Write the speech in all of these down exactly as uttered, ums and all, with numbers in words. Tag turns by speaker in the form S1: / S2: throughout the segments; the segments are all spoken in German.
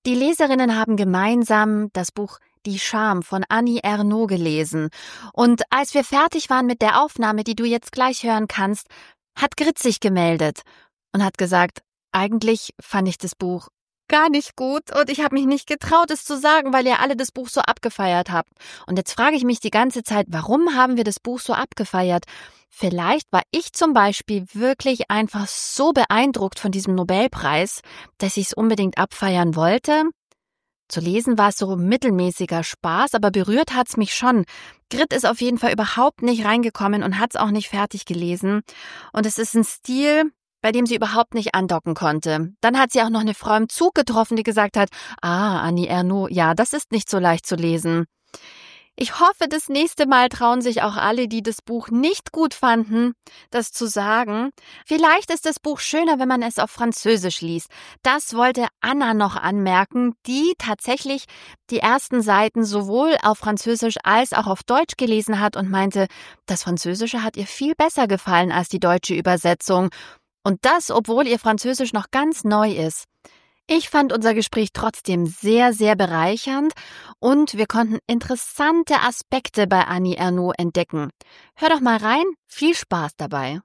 S1: Die Leserinnen haben gemeinsam das Buch Die Scham von Annie Ernaux gelesen. Und als wir fertig waren mit der Aufnahme, die du jetzt gleich hören kannst, hat Grit sich gemeldet und hat gesagt, eigentlich fand ich das Buch gar nicht gut und ich habe mich nicht getraut, es zu sagen, weil ihr alle das Buch so abgefeiert habt. Und jetzt frage ich mich die ganze Zeit, warum haben wir das Buch so abgefeiert? Vielleicht war ich zum Beispiel wirklich einfach so beeindruckt von diesem Nobelpreis, dass ich es unbedingt abfeiern wollte. Zu lesen war es so mittelmäßiger Spaß, aber berührt hat's mich schon. Grit ist auf jeden Fall überhaupt nicht reingekommen und hat's auch nicht fertig gelesen. Und es ist ein Stil, bei dem sie überhaupt nicht andocken konnte. Dann hat sie auch noch eine Frau im Zug getroffen, die gesagt hat, ah, Annie Ernaux, ja, das ist nicht so leicht zu lesen. Ich hoffe, das nächste Mal trauen sich auch alle, die das Buch nicht gut fanden, das zu sagen. Vielleicht ist das Buch schöner, wenn man es auf Französisch liest. Das wollte Anna noch anmerken, die tatsächlich die ersten Seiten sowohl auf Französisch als auch auf Deutsch gelesen hat und meinte, das Französische hat ihr viel besser gefallen als die deutsche Übersetzung. Und das, obwohl ihr Französisch noch ganz neu ist. Ich fand unser Gespräch trotzdem sehr, sehr bereichernd und wir konnten interessante Aspekte bei Annie Ernaux entdecken. Hör doch mal rein, viel Spaß dabei.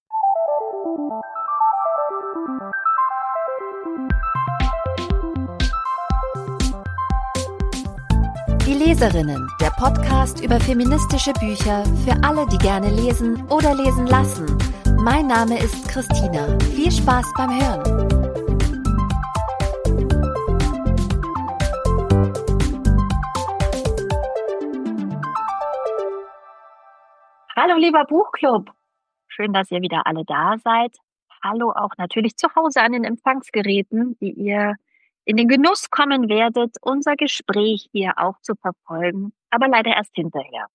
S1: Die Leserinnen, der Podcast über feministische Bücher für alle, die gerne lesen oder lesen lassen. Mein Name ist Christina. Viel Spaß beim Hören.
S2: Hallo lieber Buchclub, schön, dass ihr wieder alle da seid. Hallo auch natürlich zu Hause an den Empfangsgeräten, die ihr in den Genuss kommen werdet, unser Gespräch hier auch zu verfolgen, aber leider erst hinterher.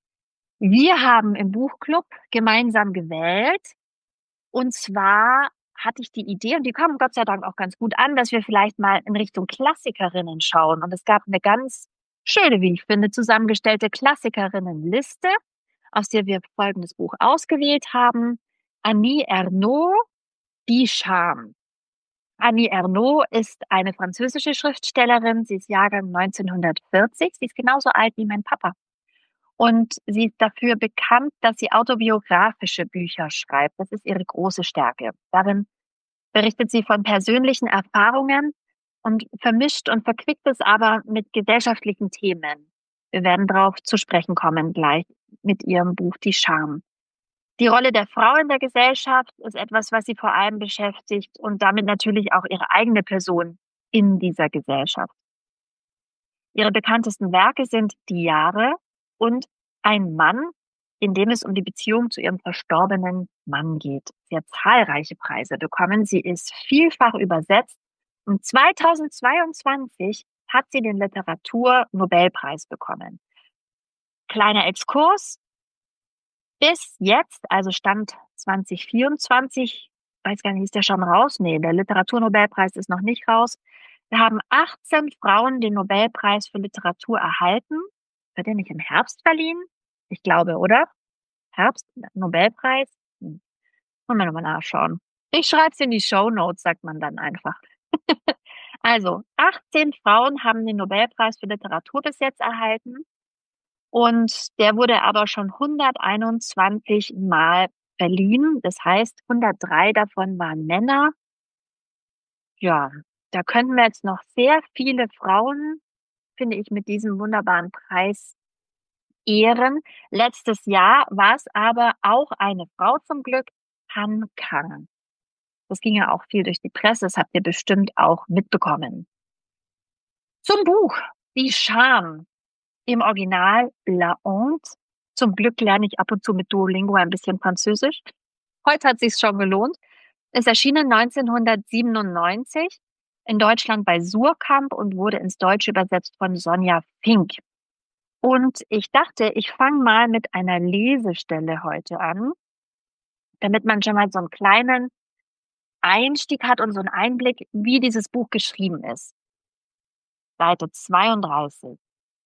S2: Wir haben im Buchclub gemeinsam gewählt und zwar hatte ich die Idee, und die kam Gott sei Dank auch ganz gut an, dass wir vielleicht mal in Richtung Klassikerinnen schauen. Und es gab eine ganz schöne, wie ich finde, zusammengestellte Klassikerinnenliste, aus der wir folgendes Buch ausgewählt haben. Annie Ernaux, Die Scham. Annie Ernaux ist eine französische Schriftstellerin. Sie ist Jahrgang neunzehnhundertvierzig. Sie ist genauso alt wie mein Papa. Und sie ist dafür bekannt, dass sie autobiografische Bücher schreibt. Das ist ihre große Stärke. Darin berichtet sie von persönlichen Erfahrungen und vermischt und verquickt es aber mit gesellschaftlichen Themen. Wir werden darauf zu sprechen kommen gleich mit ihrem Buch Die Scham. Die Rolle der Frau in der Gesellschaft ist etwas, was sie vor allem beschäftigt und damit natürlich auch ihre eigene Person in dieser Gesellschaft. Ihre bekanntesten Werke sind Die Jahre und Ein Mann, in dem es um die Beziehung zu ihrem verstorbenen Mann geht. Sie hat zahlreiche Preise bekommen. Sie ist vielfach übersetzt. Und zweitausendzweiundzwanzig hat sie den Literatur-Nobelpreis bekommen. Kleiner Exkurs. Bis jetzt, also Stand zwanzig vierundzwanzig, weiß gar nicht, ist der schon raus? Nee, der Literaturnobelpreis ist noch nicht raus. Wir haben achtzehn Frauen den Nobelpreis für Literatur erhalten. Wird der nicht im Herbst verliehen? Ich glaube, oder? Herbst, Nobelpreis? Hm. Wollen wir nochmal nachschauen. Ich schreibe es in die Shownotes, sagt man dann einfach. Also, achtzehn Frauen haben den Nobelpreis für Literatur bis jetzt erhalten. Und der wurde aber schon hunderteinundzwanzig Mal verliehen. Das heißt, hundertdrei davon waren Männer. Ja, da könnten wir jetzt noch sehr viele Frauen, finde ich, mit diesem wunderbaren Preis ehren. Letztes Jahr war es aber auch eine Frau zum Glück, Han Kang. Das ging ja auch viel durch die Presse, das habt ihr bestimmt auch mitbekommen. Zum Buch, Die Scham. Im Original La Honte. Zum Glück lerne ich ab und zu mit Duolingo ein bisschen Französisch. Heute hat sich's schon gelohnt. Es erschien neunzehnhundertsiebenundneunzig in Deutschland bei Suhrkamp und wurde ins Deutsche übersetzt von Sonja Fink. Und ich dachte, ich fange mal mit einer Lesestelle heute an, damit man schon mal so einen kleinen Einstieg hat und so einen Einblick, wie dieses Buch geschrieben ist. Seite zweiunddreißig.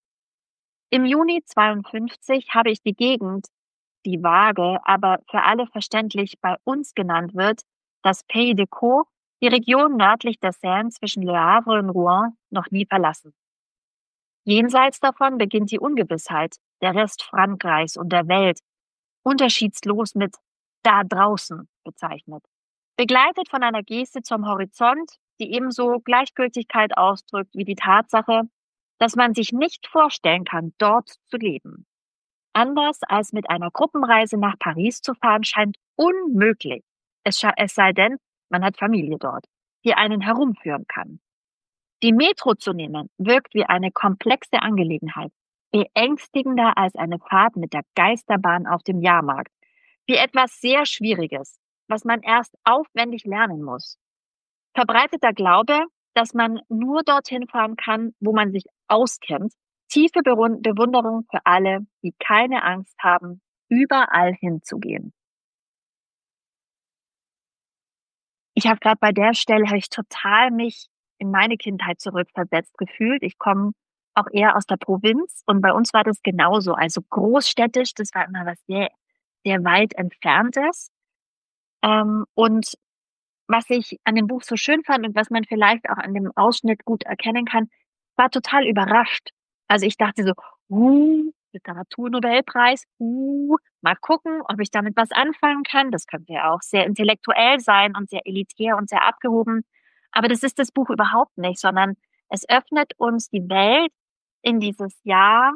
S2: Im Juni zweiundfünfzig habe ich die Gegend, die vage, aber für alle verständlich bei uns genannt wird, das Pays de Caux, die Region nördlich der Seine zwischen Le Havre und Rouen noch nie verlassen. Jenseits davon beginnt die Ungewissheit, der Rest Frankreichs und der Welt, unterschiedslos mit da draußen bezeichnet. Begleitet von einer Geste zum Horizont, die ebenso Gleichgültigkeit ausdrückt wie die Tatsache, dass man sich nicht vorstellen kann, dort zu leben. Anders als mit einer Gruppenreise nach Paris zu fahren, scheint unmöglich. Es, scha- es sei denn, man hat Familie dort, die einen herumführen kann. Die Metro zu nehmen, wirkt wie eine komplexe Angelegenheit, beängstigender als eine Fahrt mit der Geisterbahn auf dem Jahrmarkt, wie etwas sehr Schwieriges, was man erst aufwendig lernen muss. Verbreiteter Glaube, dass man nur dorthin fahren kann, wo man sich auskennt, tiefe Berun- Bewunderung für alle, die keine Angst haben, überall hinzugehen. Ich habe gerade bei der Stelle, habe ich total mich in meine Kindheit zurückversetzt gefühlt. Ich komme auch eher aus der Provinz und bei uns war das genauso. Also großstädtisch, das war immer was sehr, sehr weit entferntes. Ähm, und was ich an dem Buch so schön fand und was man vielleicht auch an dem Ausschnitt gut erkennen kann, war total überrascht. Also ich dachte so, uh, Literaturnobelpreis, uh, mal gucken, ob ich damit was anfangen kann. Das könnte ja auch sehr intellektuell sein und sehr elitär und sehr abgehoben. Aber das ist das Buch überhaupt nicht, sondern es öffnet uns die Welt in dieses Jahr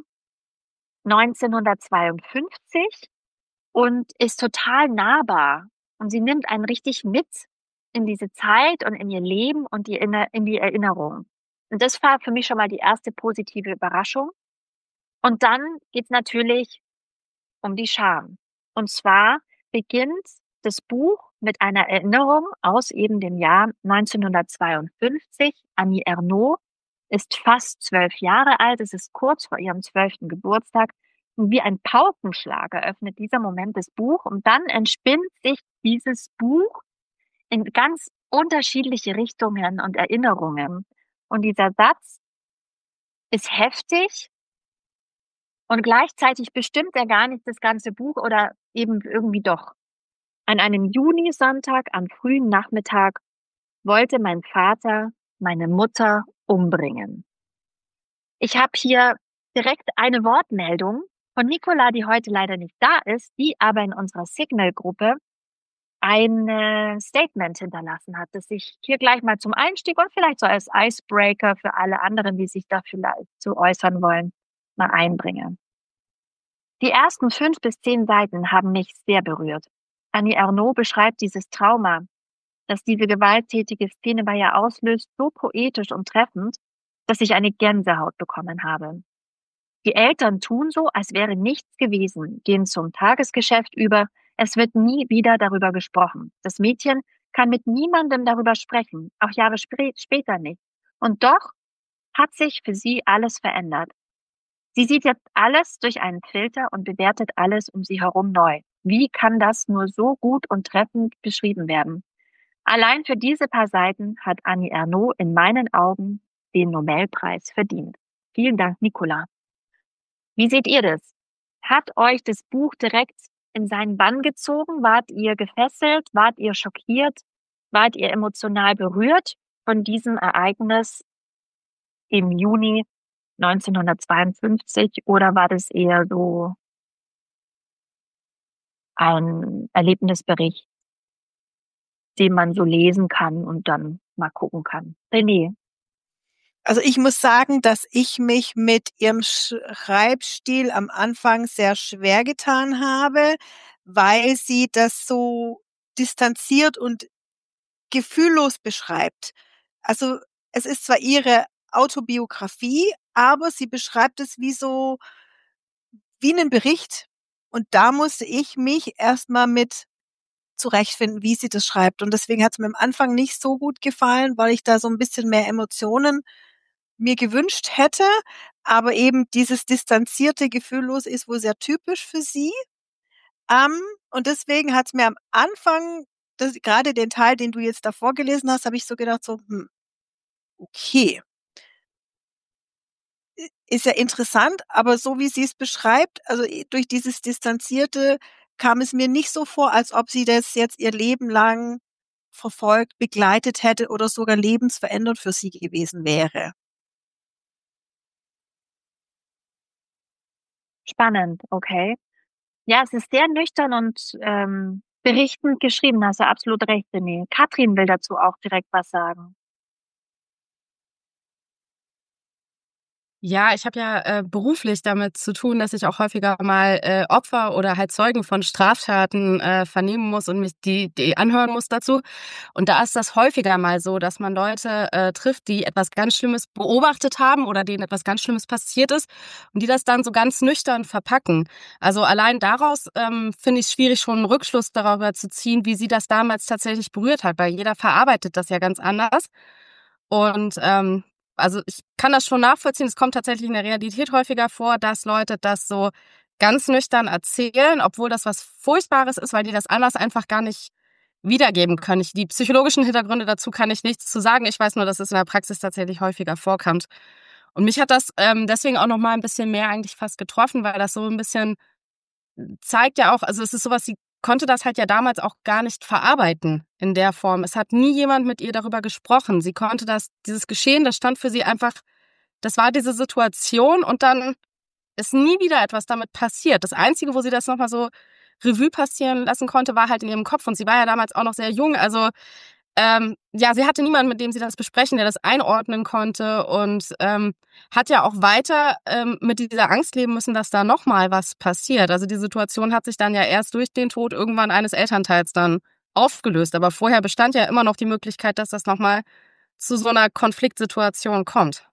S2: neunzehnhundertzweiundfünfzig und ist total nahbar. Und sie nimmt einen richtig mit in diese Zeit und in ihr Leben und die, Inner- in die Erinnerung. Und das war für mich schon mal die erste positive Überraschung. Und dann geht's natürlich um die Scham. Und zwar beginnt das Buch mit einer Erinnerung aus eben dem Jahr neunzehnhundertzweiundfünfzig. Annie Ernaux ist fast zwölf Jahre alt. Es ist kurz vor ihrem zwölften Geburtstag. Und wie ein Paukenschlag eröffnet dieser Moment das Buch. Und dann entspinnt sich dieses Buch in ganz unterschiedliche Richtungen und Erinnerungen. Und dieser Satz ist heftig und gleichzeitig bestimmt er gar nicht das ganze Buch oder eben irgendwie doch. An einem Junisonntag am frühen Nachmittag wollte mein Vater meine Mutter umbringen. Ich habe hier direkt eine Wortmeldung von Nicola, die heute leider nicht da ist, die aber in unserer Signal-Gruppe ein äh, Statement hinterlassen hat, das ich hier gleich mal zum Einstieg und vielleicht so als Icebreaker für alle anderen, die sich da vielleicht zu äußern wollen, mal einbringe. Die ersten fünf bis zehn Seiten haben mich sehr berührt. Annie Ernaux beschreibt dieses Trauma, das diese gewalttätige Szene bei ihr auslöst, so poetisch und treffend, dass ich eine Gänsehaut bekommen habe. Die Eltern tun so, als wäre nichts gewesen, gehen zum Tagesgeschäft über. Es wird nie wieder darüber gesprochen. Das Mädchen kann mit niemandem darüber sprechen, auch Jahre spä- später nicht. Und doch hat sich für sie alles verändert. Sie sieht jetzt alles durch einen Filter und bewertet alles um sie herum neu. Wie kann das nur so gut und treffend beschrieben werden? Allein für diese paar Seiten hat Annie Ernaux in meinen Augen den Nobelpreis verdient. Vielen Dank, Nicola. Wie seht ihr das? Hat euch das Buch direkt in seinen Bann gezogen? Wart ihr gefesselt? Wart ihr schockiert? Wart ihr emotional berührt von diesem Ereignis im Juni neunzehnhundertzweiundfünfzig? Oder war das eher so ein Erlebnisbericht, den man so lesen kann und dann mal gucken kann? René.
S3: Also ich muss sagen, dass ich mich mit ihrem Schreibstil am Anfang sehr schwer getan habe, weil sie das so distanziert und gefühllos beschreibt. Also es ist zwar ihre Autobiografie, aber sie beschreibt es wie so, wie einen Bericht. Und da musste ich mich erstmal mit zurechtfinden, wie sie das schreibt. Und deswegen hat es mir am Anfang nicht so gut gefallen, weil ich da so ein bisschen mehr Emotionen mir gewünscht hätte, aber eben dieses distanzierte, gefühllos ist wohl sehr typisch für sie. Ähm, und deswegen hat es mir am Anfang, das, gerade den Teil, den du jetzt davor gelesen hast, habe ich so gedacht, so, hm, okay, ist ja interessant, aber so wie sie es beschreibt, also durch dieses Distanzierte kam es mir nicht so vor, als ob sie das jetzt ihr Leben lang verfolgt, begleitet hätte oder sogar lebensverändernd für sie gewesen wäre.
S2: Spannend, okay. Ja, es ist sehr nüchtern und ähm, berichtend geschrieben, da hast du absolut recht, René. Katrin will dazu auch direkt was sagen.
S4: Ja, ich habe ja äh, beruflich damit zu tun, dass ich auch häufiger mal äh, Opfer oder halt Zeugen von Straftaten äh, vernehmen muss und mich die, die anhören muss dazu. Und da ist das häufiger mal so, dass man Leute äh, trifft, die etwas ganz Schlimmes beobachtet haben oder denen etwas ganz Schlimmes passiert ist und die das dann so ganz nüchtern verpacken. Also allein daraus ähm, finde ich es schwierig, schon einen Rückschluss darüber zu ziehen, wie sie das damals tatsächlich berührt hat, weil jeder verarbeitet das ja ganz anders. Und ähm, also ich kann das schon nachvollziehen. Es kommt tatsächlich in der Realität häufiger vor, dass Leute das so ganz nüchtern erzählen, obwohl das was Furchtbares ist, weil die das anders einfach gar nicht wiedergeben können. Ich, die psychologischen Hintergründe dazu kann ich nichts zu sagen. Ich weiß nur, dass es in der Praxis tatsächlich häufiger vorkommt. Und mich hat das ähm, deswegen auch noch mal ein bisschen mehr eigentlich fast getroffen, weil das so ein bisschen zeigt ja auch, also es ist sowas, sie konnte das halt ja damals auch gar nicht verarbeiten in der Form. Es hat nie jemand mit ihr darüber gesprochen. Sie konnte das, dieses Geschehen, das stand für sie einfach, das war diese Situation und dann ist nie wieder etwas damit passiert. Das Einzige, wo sie das nochmal so Revue passieren lassen konnte, war halt in ihrem Kopf. Und sie war ja damals auch noch sehr jung. Also ähm, ja, sie hatte niemanden, mit dem sie das besprechen, der das einordnen konnte und ähm, hat ja auch weiter ähm, mit dieser Angst leben müssen, dass da nochmal was passiert. Also die Situation hat sich dann ja erst durch den Tod irgendwann eines Elternteils dann aufgelöst. Aber vorher bestand ja immer noch die Möglichkeit, dass das nochmal zu so einer Konfliktsituation kommt.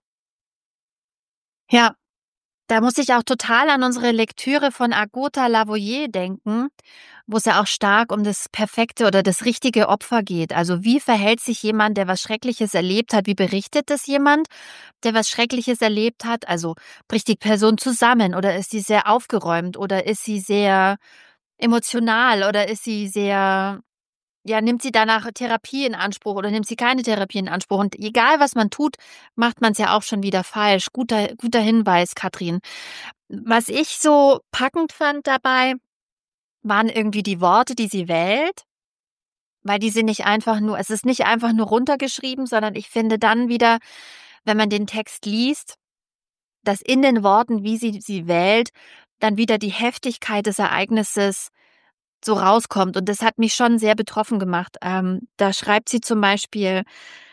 S1: Ja, da muss ich auch total an unsere Lektüre von Agota Lavoyer denken, wo es ja auch stark um das perfekte oder das richtige Opfer geht. Also wie verhält sich jemand, der was Schreckliches erlebt hat? Wie berichtet es jemand, der was Schreckliches erlebt hat? Also bricht die Person zusammen oder ist sie sehr aufgeräumt oder ist sie sehr emotional oder ist sie sehr, ja, nimmt sie danach Therapie in Anspruch oder nimmt sie keine Therapie in Anspruch? Und egal, was man tut, macht man es ja auch schon wieder falsch. Guter, guter Hinweis, Katrin. Was ich so packend fand dabei, waren irgendwie die Worte, die sie wählt, weil die sind nicht einfach nur, es ist nicht einfach nur runtergeschrieben, sondern ich finde dann wieder, wenn man den Text liest, dass in den Worten, wie sie sie wählt, dann wieder die Heftigkeit des Ereignisses so rauskommt. Und das hat mich schon sehr betroffen gemacht. Ähm, da schreibt sie zum Beispiel: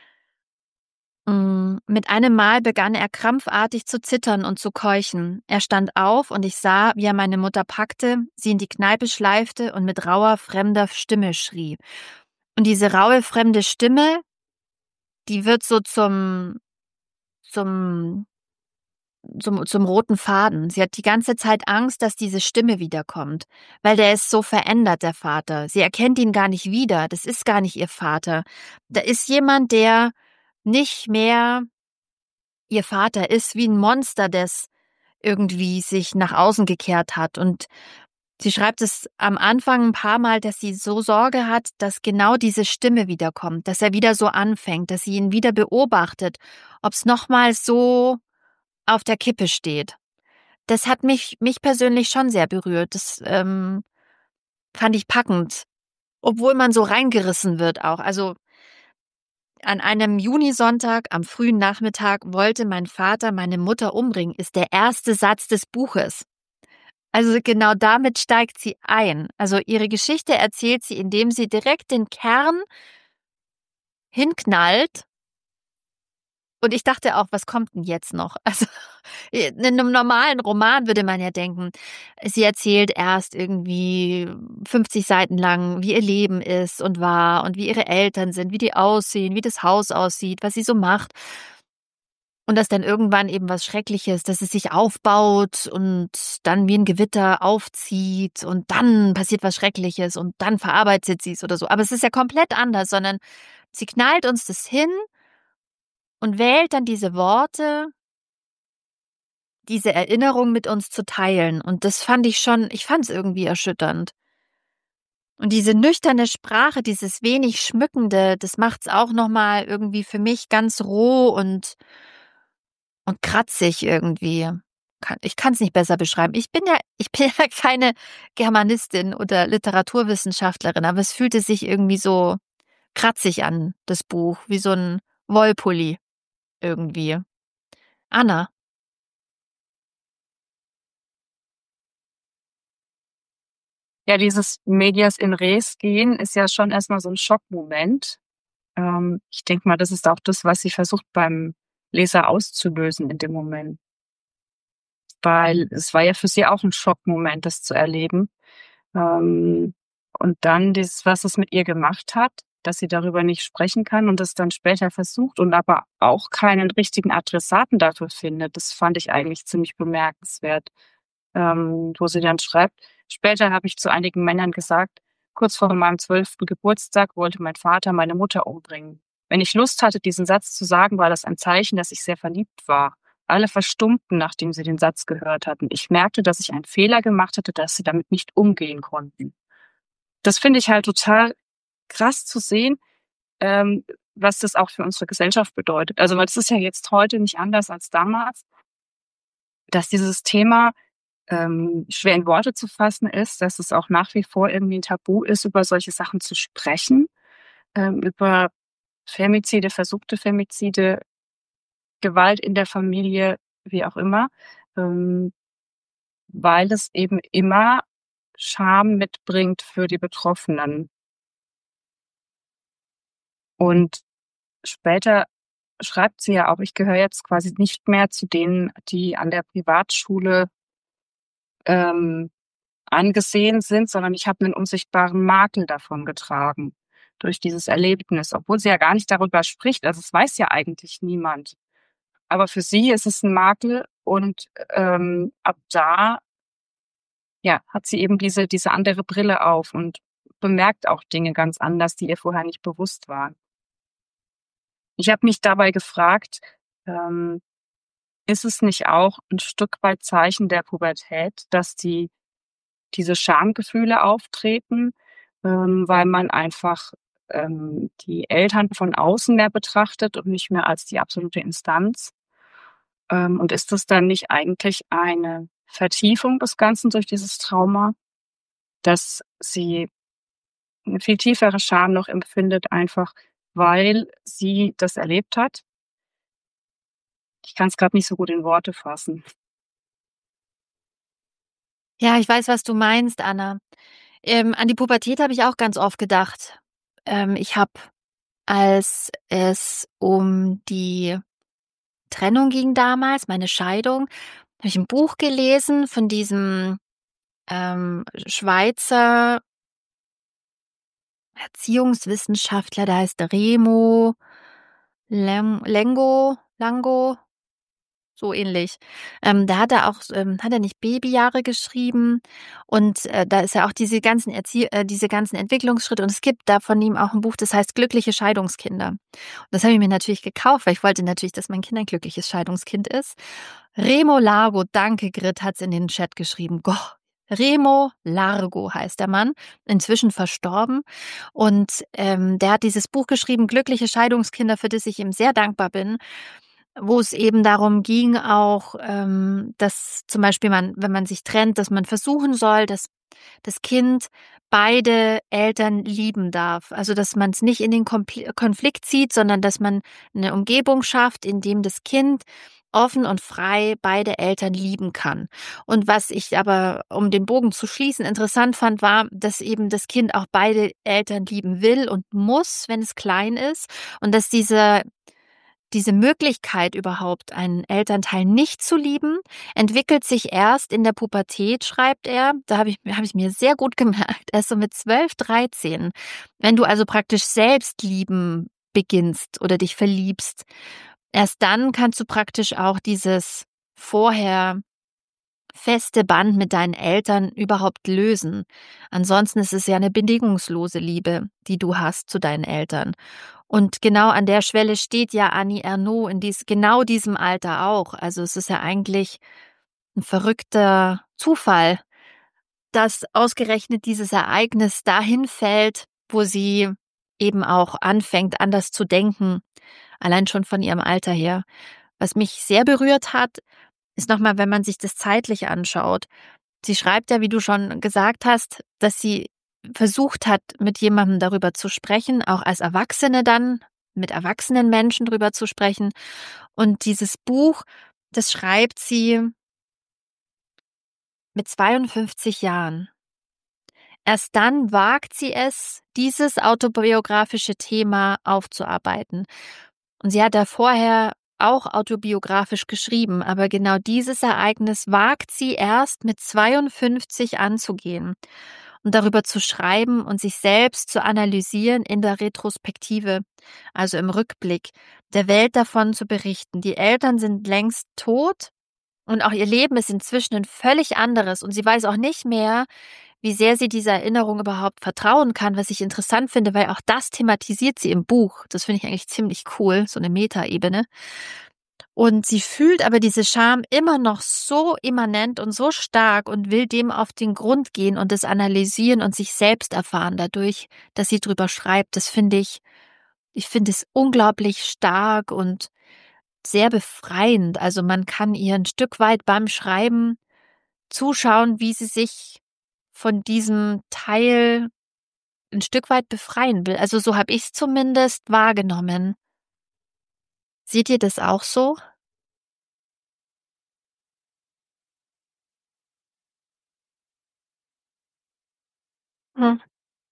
S1: Mm, Mit einem Mal begann er krampfartig zu zittern und zu keuchen. Er stand auf und ich sah, wie er meine Mutter packte, sie in die Kneipe schleifte und mit rauer, fremder Stimme schrie. Und diese raue, fremde Stimme, die wird so zum, zum, zum, zum roten Faden. Sie hat die ganze Zeit Angst, dass diese Stimme wiederkommt, weil der ist so verändert, der Vater. Sie erkennt ihn gar nicht wieder. Das ist gar nicht ihr Vater. Da ist jemand, der nicht mehr ihr Vater ist, wie ein Monster, das irgendwie sich nach außen gekehrt hat. Und sie schreibt es am Anfang ein paar Mal, dass sie so Sorge hat, dass genau diese Stimme wiederkommt, dass er wieder so anfängt, dass sie ihn wieder beobachtet, ob es nochmal so auf der Kippe steht. Das hat mich, mich persönlich schon sehr berührt. Das ähm, fand ich packend, obwohl man so reingerissen wird auch. Also an einem Junisonntag am frühen Nachmittag wollte mein Vater meine Mutter umbringen, ist der erste Satz des Buches. Also genau damit steigt sie ein. Also ihre Geschichte erzählt sie, indem sie direkt den Kern hinknallt. Und ich dachte auch, was kommt denn jetzt noch? Also in einem normalen Roman würde man ja denken, sie erzählt erst irgendwie fünfzig Seiten lang, wie ihr Leben ist und war und wie ihre Eltern sind, wie die aussehen, wie das Haus aussieht, was sie so macht. Und dass dann irgendwann eben was Schreckliches, dass es sich aufbaut und dann wie ein Gewitter aufzieht und dann passiert was Schreckliches und dann verarbeitet sie es oder so. Aber es ist ja komplett anders, sondern sie knallt uns das hin und wählt dann diese Worte, diese Erinnerung mit uns zu teilen. Und das fand ich schon, ich fand es irgendwie erschütternd. Und diese nüchterne Sprache, dieses wenig Schmückende, das macht es auch nochmal irgendwie für mich ganz roh und und kratzig irgendwie. Ich kann es nicht besser beschreiben. Ich bin ja, ich bin ja keine Germanistin oder Literaturwissenschaftlerin, aber es fühlte sich irgendwie so kratzig an, das Buch, wie so ein Wollpulli irgendwie. Anna?
S4: Ja, dieses Medias in res gehen ist ja schon erstmal so ein Schockmoment. Ähm, ich denke mal, das ist auch das, was sie versucht beim Leser auszulösen in dem Moment. Weil es war ja für sie auch ein Schockmoment, das zu erleben. Ähm, und dann dieses, was es mit ihr gemacht hat, dass sie darüber nicht sprechen kann und das dann später versucht und aber auch keinen richtigen Adressaten dafür findet. Das fand ich eigentlich ziemlich bemerkenswert, ähm, wo sie dann schreibt: „Später habe ich zu einigen Männern gesagt, kurz vor meinem zwölften Geburtstag wollte mein Vater meine Mutter umbringen. Wenn ich Lust hatte, diesen Satz zu sagen, war das ein Zeichen, dass ich sehr verliebt war. Alle verstummten, nachdem sie den Satz gehört hatten. Ich merkte, dass ich einen Fehler gemacht hatte, dass sie damit nicht umgehen konnten." Das finde ich halt total krass zu sehen, ähm, was das auch für unsere Gesellschaft bedeutet. Also, weil es ist ja jetzt heute nicht anders als damals, dass dieses Thema ähm, schwer in Worte zu fassen ist, dass es auch nach wie vor irgendwie ein Tabu ist, über solche Sachen zu sprechen, ähm, über Femizide, versuchte Femizide, Gewalt in der Familie, wie auch immer, ähm, weil es eben immer Scham mitbringt für die Betroffenen. Und später schreibt sie ja auch: „Ich gehöre jetzt quasi nicht mehr zu denen, die an der Privatschule, ähm, angesehen sind, sondern ich habe einen unsichtbaren Makel davon getragen durch dieses Erlebnis", obwohl sie ja gar nicht darüber spricht. Also, es weiß ja eigentlich niemand. Aber für sie ist es ein Makel und, ähm, ab da, ja, hat sie eben diese diese andere Brille auf und bemerkt auch Dinge ganz anders, die ihr vorher nicht bewusst waren. Ich habe mich dabei gefragt, ähm, ist es nicht auch ein Stück weit Zeichen der Pubertät, dass die diese Schamgefühle auftreten, ähm, weil man einfach, ähm, die Eltern von außen mehr betrachtet und nicht mehr als die absolute Instanz? Ähm, und ist das dann nicht eigentlich eine Vertiefung des Ganzen durch dieses Trauma, dass sie 'ne viel tiefere Scham noch empfindet, einfach weil sie das erlebt hat? Ich kann's grad nicht so gut in Worte fassen.
S1: Ja, ich weiß, was du meinst, Anna. Ähm, an die Pubertät habe ich auch ganz oft gedacht. Ähm, ich habe, als es um die Trennung ging damals, meine Scheidung, habe ich ein Buch gelesen von diesem, ähm, Schweizer Erziehungswissenschaftler, der heißt Remo Lem Lengo Lango, so ähnlich. Ähm, da hat er auch ähm, hat er nicht Babyjahre geschrieben und, äh, da ist ja auch diese ganzen Erzie äh, diese ganzen Entwicklungsschritte und es gibt da von ihm auch ein Buch, das heißt „Glückliche Scheidungskinder." Und das habe ich mir natürlich gekauft, weil ich wollte natürlich, dass mein Kind ein glückliches Scheidungskind ist. Remo Largo, danke Grit, hat's in den Chat geschrieben. Goh, Remo Largo heißt der Mann, inzwischen verstorben. Und, ähm, der hat dieses Buch geschrieben, „Glückliche Scheidungskinder", für das ich ihm sehr dankbar bin, wo es eben darum ging auch, ähm, dass zum Beispiel man, wenn man sich trennt, dass man versuchen soll, dass das Kind beide Eltern lieben darf. Also, dass man es nicht in den Kompl Konflikt zieht, sondern dass man eine Umgebung schafft, in dem das Kind offen und frei beide Eltern lieben kann. Und was ich aber, um den Bogen zu schließen, interessant fand, war, dass eben das Kind auch beide Eltern lieben will und muss, wenn es klein ist, und dass diese diese Möglichkeit überhaupt, einen Elternteil nicht zu lieben, entwickelt sich erst in der Pubertät, schreibt er. Da habe ich habe ich mir sehr gut gemerkt, erst so mit zwölf, dreizehn. Wenn du also praktisch selbst lieben beginnst oder dich verliebst, erst dann kannst du praktisch auch dieses vorher feste Band mit deinen Eltern überhaupt lösen. Ansonsten ist es ja eine bedingungslose Liebe, die du hast zu deinen Eltern. Und genau an der Schwelle steht ja Annie Ernaux in dies genau diesem Alter auch. Also, es ist ja eigentlich ein verrückter Zufall, dass ausgerechnet dieses Ereignis dahin fällt, wo sie eben auch anfängt, anders zu denken, allein schon von ihrem Alter her. Was mich sehr berührt hat, ist nochmal, wenn man sich das zeitlich anschaut. Sie schreibt ja, wie du schon gesagt hast, dass sie versucht hat, mit jemandem darüber zu sprechen, auch als Erwachsene dann, mit erwachsenen Menschen drüber zu sprechen. Und dieses Buch, das schreibt sie mit zweiundfünfzig Jahren. Erst dann wagt sie es, dieses autobiografische Thema aufzuarbeiten. Und sie hat da vorher auch autobiografisch geschrieben, aber genau dieses Ereignis wagt sie erst mit zweiundfünfzig anzugehen und darüber zu schreiben und sich selbst zu analysieren in der Retrospektive, also im Rückblick, der Welt davon zu berichten. Die Eltern sind längst tot und auch ihr Leben ist inzwischen ein völlig anderes und sie weiß auch nicht mehr, wie sehr sie dieser Erinnerung überhaupt vertrauen kann, was ich interessant finde, weil auch das thematisiert sie im Buch. Das finde ich eigentlich ziemlich cool, so eine Metaebene. Und sie fühlt aber diese Scham immer noch so immanent und so stark und will dem auf den Grund gehen und es analysieren und sich selbst erfahren dadurch, dass sie drüber schreibt. Das finde ich, ich finde es unglaublich stark und sehr befreiend. Also man kann ihr ein Stück weit beim Schreiben zuschauen, wie sie sich von diesem Teil ein Stück weit befreien will. Also so habe ich es zumindest wahrgenommen. Seht ihr das auch so? Hm.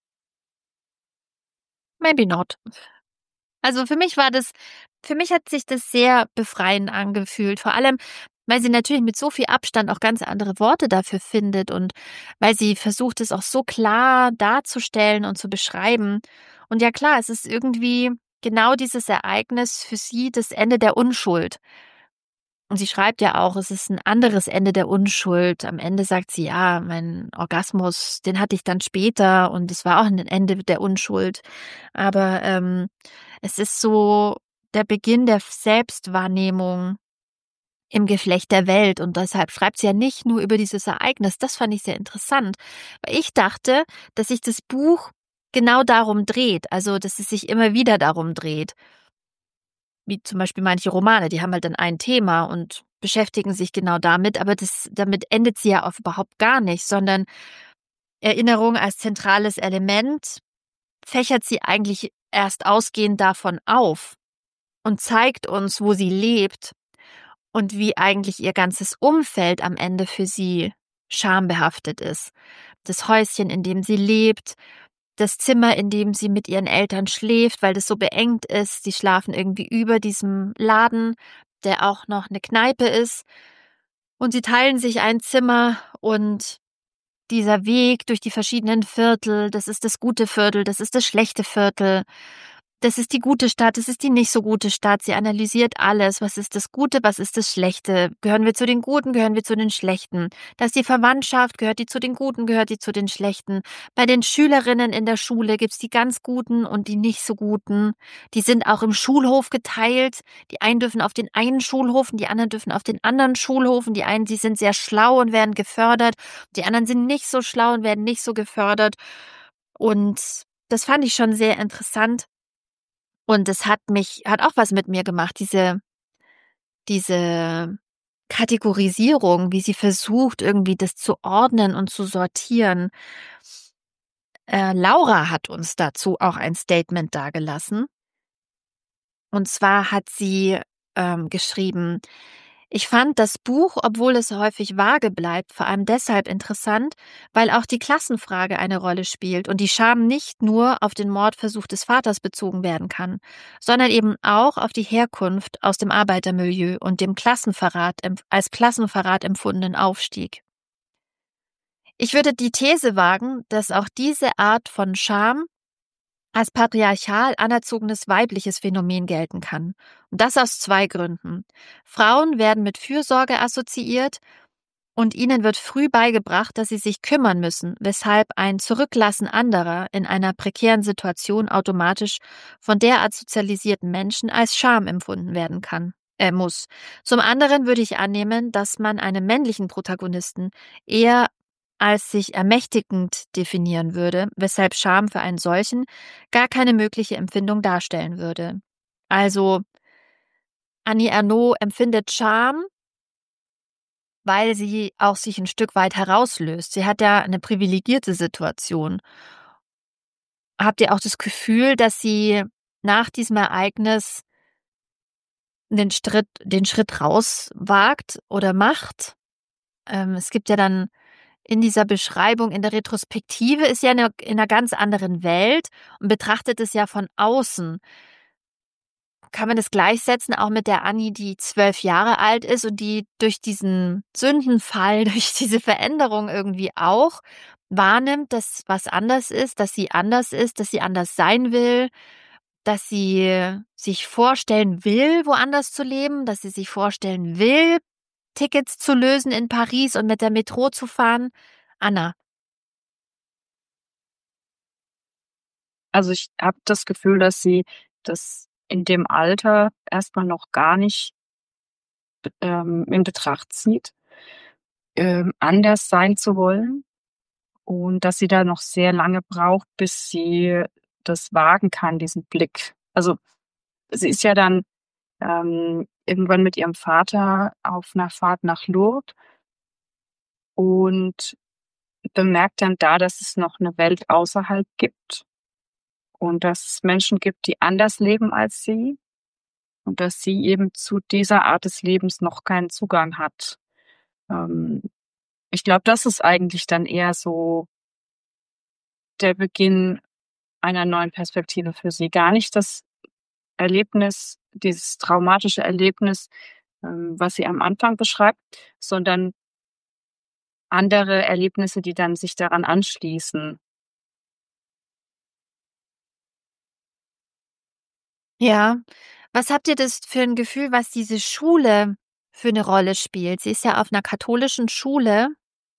S1: Maybe not. Also für mich war das, für mich hat sich das sehr befreiend angefühlt. Vor allem, weil sie natürlich mit so viel Abstand auch ganz andere Worte dafür findet und weil sie versucht, es auch so klar darzustellen und zu beschreiben. Und ja klar, es ist irgendwie genau dieses Ereignis für sie das Ende der Unschuld. Und sie schreibt ja auch, es ist ein anderes Ende der Unschuld. Am Ende sagt sie, ja, mein Orgasmus, den hatte ich dann später und es war auch ein Ende der Unschuld. Aber ähm, es ist so der Beginn der Selbstwahrnehmung im Geflecht der Welt. Und deshalb schreibt sie ja nicht nur über dieses Ereignis. Das fand ich sehr interessant, weil ich dachte, dass sich das Buch genau darum dreht, also dass es sich immer wieder darum dreht. Wie zum Beispiel manche Romane, die haben halt dann ein Thema und beschäftigen sich genau damit, aber das, damit endet sie ja auf überhaupt gar nicht, sondern Erinnerung als zentrales Element fächert sie eigentlich erst ausgehend davon auf und zeigt uns, wo sie lebt und wie eigentlich ihr ganzes Umfeld am Ende für sie schambehaftet ist. Das Häuschen, in dem sie lebt, das Zimmer, in dem sie mit ihren Eltern schläft, weil das so beengt ist. Sie schlafen irgendwie über diesem Laden, der auch noch eine Kneipe ist. Und sie teilen sich ein Zimmer und dieser Weg durch die verschiedenen Viertel, das ist das gute Viertel, das ist das schlechte Viertel. Das ist die gute Stadt, das ist die nicht so gute Stadt. Sie analysiert alles. Was ist das Gute, was ist das Schlechte? Gehören wir zu den Guten, gehören wir zu den Schlechten? Da ist die Verwandtschaft, gehört die zu den Guten, gehört die zu den Schlechten? Bei den Schülerinnen in der Schule gibt's die ganz Guten und die nicht so Guten. Die sind auch im Schulhof geteilt. Die einen dürfen auf den einen Schulhof und die anderen dürfen auf den anderen Schulhof. Und die einen, die sind sehr schlau und werden gefördert. Die anderen sind nicht so schlau und werden nicht so gefördert. Und das fand ich schon sehr interessant. Und es hat mich, hat auch was mit mir gemacht, diese, diese Kategorisierung, wie sie versucht, irgendwie das zu ordnen und zu sortieren. Äh, Laura hat uns dazu auch ein Statement dargelassen. Und zwar hat sie ähm, geschrieben, ich fand das Buch, obwohl es häufig vage bleibt, vor allem deshalb interessant, weil auch die Klassenfrage eine Rolle spielt und die Scham nicht nur auf den Mordversuch des Vaters bezogen werden kann, sondern eben auch auf die Herkunft aus dem Arbeitermilieu und dem Klassenverrat als Klassenverrat empfundenen Aufstieg. Ich würde die These wagen, dass auch diese Art von Scham als patriarchal anerzogenes weibliches Phänomen gelten kann. Und das aus zwei Gründen. Frauen werden mit Fürsorge assoziiert und ihnen wird früh beigebracht, dass sie sich kümmern müssen, weshalb ein Zurücklassen anderer in einer prekären Situation automatisch von derart sozialisierten Menschen als Scham empfunden werden kann, äh, muss. Zum anderen würde ich annehmen, dass man einen männlichen Protagonisten eher als sich ermächtigend definieren würde, weshalb Scham für einen solchen gar keine mögliche Empfindung darstellen würde. Also Annie Ernaux empfindet Scham, weil sie auch sich ein Stück weit herauslöst. Sie hat ja eine privilegierte Situation habt ihr auch das Gefühl, dass sie nach diesem Ereignis den Schritt, den Schritt raus wagt oder macht? Ähm, es gibt ja dann in dieser Beschreibung, in der Retrospektive ist ja in einer, in einer ganz anderen Welt und betrachtet es ja von außen. Kann man das gleichsetzen auch mit der Anni, die zwölf Jahre alt ist und die durch diesen Sündenfall, durch diese Veränderung irgendwie auch wahrnimmt, dass was anders ist, dass sie anders ist, dass sie anders sein will, dass sie sich vorstellen will, woanders zu leben, dass sie sich vorstellen will, Tickets zu lösen in Paris und mit der Metro zu fahren? Anna.
S5: Also ich habe das Gefühl, dass sie das in dem Alter erstmal noch gar nicht ähm, in Betracht zieht, ähm, anders sein zu wollen und dass sie da noch sehr lange braucht, bis sie das wagen kann, diesen Blick. Also sie ist ja dann ähm, irgendwann mit ihrem Vater auf einer Fahrt nach Lourdes und bemerkt dann da, dass es noch eine Welt außerhalb gibt und dass es Menschen gibt, die anders leben als sie und dass sie eben zu dieser Art des Lebens noch keinen Zugang hat. Ähm, ich glaube, das ist eigentlich dann eher so der Beginn einer neuen Perspektive für sie. Gar nicht das Erlebnis, dieses traumatische Erlebnis, ähm, was sie am Anfang beschreibt, sondern andere Erlebnisse, die dann sich daran anschließen.
S1: Ja. Was habt ihr das für ein Gefühl, was diese Schule für eine Rolle spielt? Sie ist ja auf einer katholischen Schule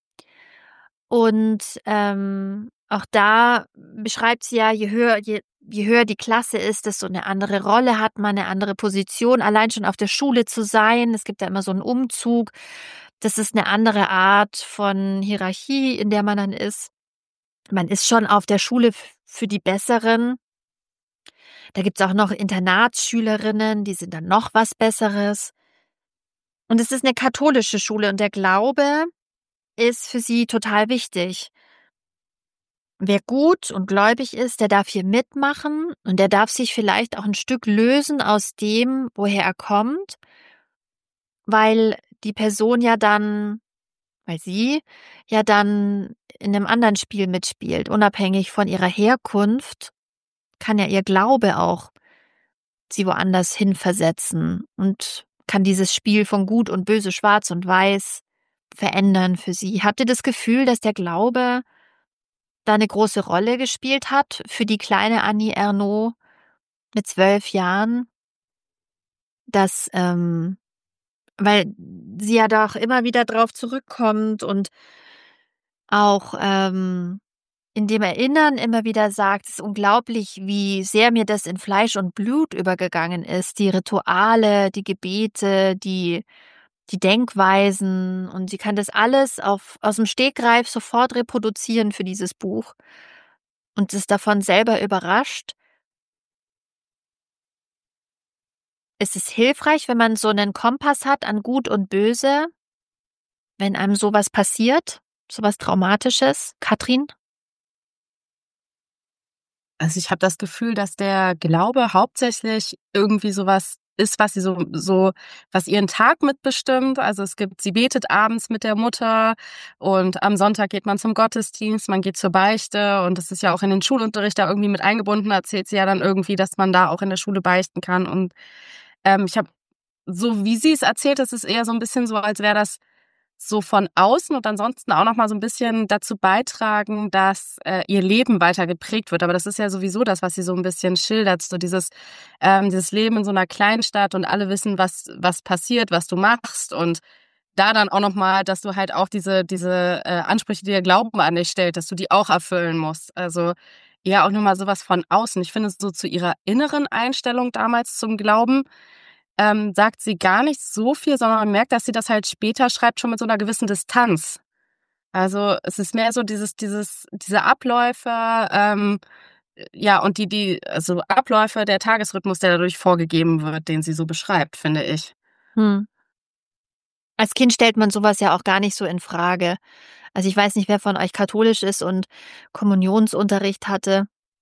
S1: und, ähm, auch da beschreibt sie ja, je höher je je höher die Klasse ist, desto eine andere Rolle hat man, eine andere Position. Allein schon auf der Schule zu sein, es gibt ja immer so einen Umzug. Das ist eine andere Art von Hierarchie, in der man dann ist. Man ist schon auf der Schule f für die Besseren. Da gibt's auch noch Internatsschülerinnen, die sind dann noch was Besseres. Und es ist eine katholische Schule und der Glaube ist für sie total wichtig. Wer gut und gläubig ist, der darf hier mitmachen und der darf sich vielleicht auch ein Stück lösen aus dem, woher er kommt, weil die Person ja dann weil sie ja dann in einem anderen Spiel mitspielt. Unabhängig von ihrer Herkunft kann ja ihr Glaube auch sie woanders hin versetzen und kann dieses Spiel von Gut und Böse, Schwarz und Weiß verändern für sie. Habt ihr das Gefühl, dass der Glaube da eine große Rolle gespielt hat für die kleine Annie Ernaux mit zwölf Jahren? Dass, ähm weil sie ja doch immer wieder drauf zurückkommt und auch, ähm, in dem Erinnern immer wieder sagt: „Es ist unglaublich, wie sehr mir das in Fleisch und Blut übergegangen ist, die Rituale, die Gebete, die die Denkweisen." Und sie kann das alles auf aus'm Stegreif sofort reproduzieren für dieses Buch und ist davon selber überrascht. Ist es hilfreich, wenn man so 'nen Kompass hat an Gut und Böse, wenn einem so was passiert, so was Traumatisches? Katrin?
S4: Also, ich habe das Gefühl, dass der Glaube hauptsächlich irgendwie so was ist, was sie so so was ihren Tag mitbestimmt. Also, es gibt sie betet abends mit der Mutter und am Sonntag geht man zum Gottesdienst, man geht zur Beichte und das ist ja auch in den Schulunterricht da irgendwie mit eingebunden. Erzählt sie ja dann irgendwie, dass man da auch in der Schule beichten kann und, ähm, ich habe so wie sie es erzählt, das ist eher so ein bisschen so, als wäre das so von außen und ansonsten auch noch mal so ein bisschen dazu beitragen, dass, äh, ihr Leben weiter geprägt wird. Aber das ist ja sowieso das, was sie so ein bisschen schildert, so dieses ähm, dieses Leben in so einer Kleinstadt und alle wissen, was was passiert, was du machst und da dann auch noch mal, dass du halt auch diese diese, äh, Ansprüche, die der Glauben an dich stellt, dass du die auch erfüllen musst. Also, eher auch noch mal so was von außen. Ich finde, so zu ihrer inneren Einstellung damals zum Glauben ähm, sagt sie gar nicht so viel, sondern man merkt, dass sie das halt später schreibt, schon mit so einer gewissen Distanz. Also, es ist mehr so dieses dieses diese Abläufe, ähm, ja, und die die also, Abläufe, der Tagesrhythmus, der dadurch vorgegeben wird, den sie so beschreibt, finde ich.
S1: Hm. Als Kind stellt man sowas ja auch gar nicht so in Frage. Also, ich weiß nicht, wer von euch katholisch ist und Kommunionsunterricht hatte.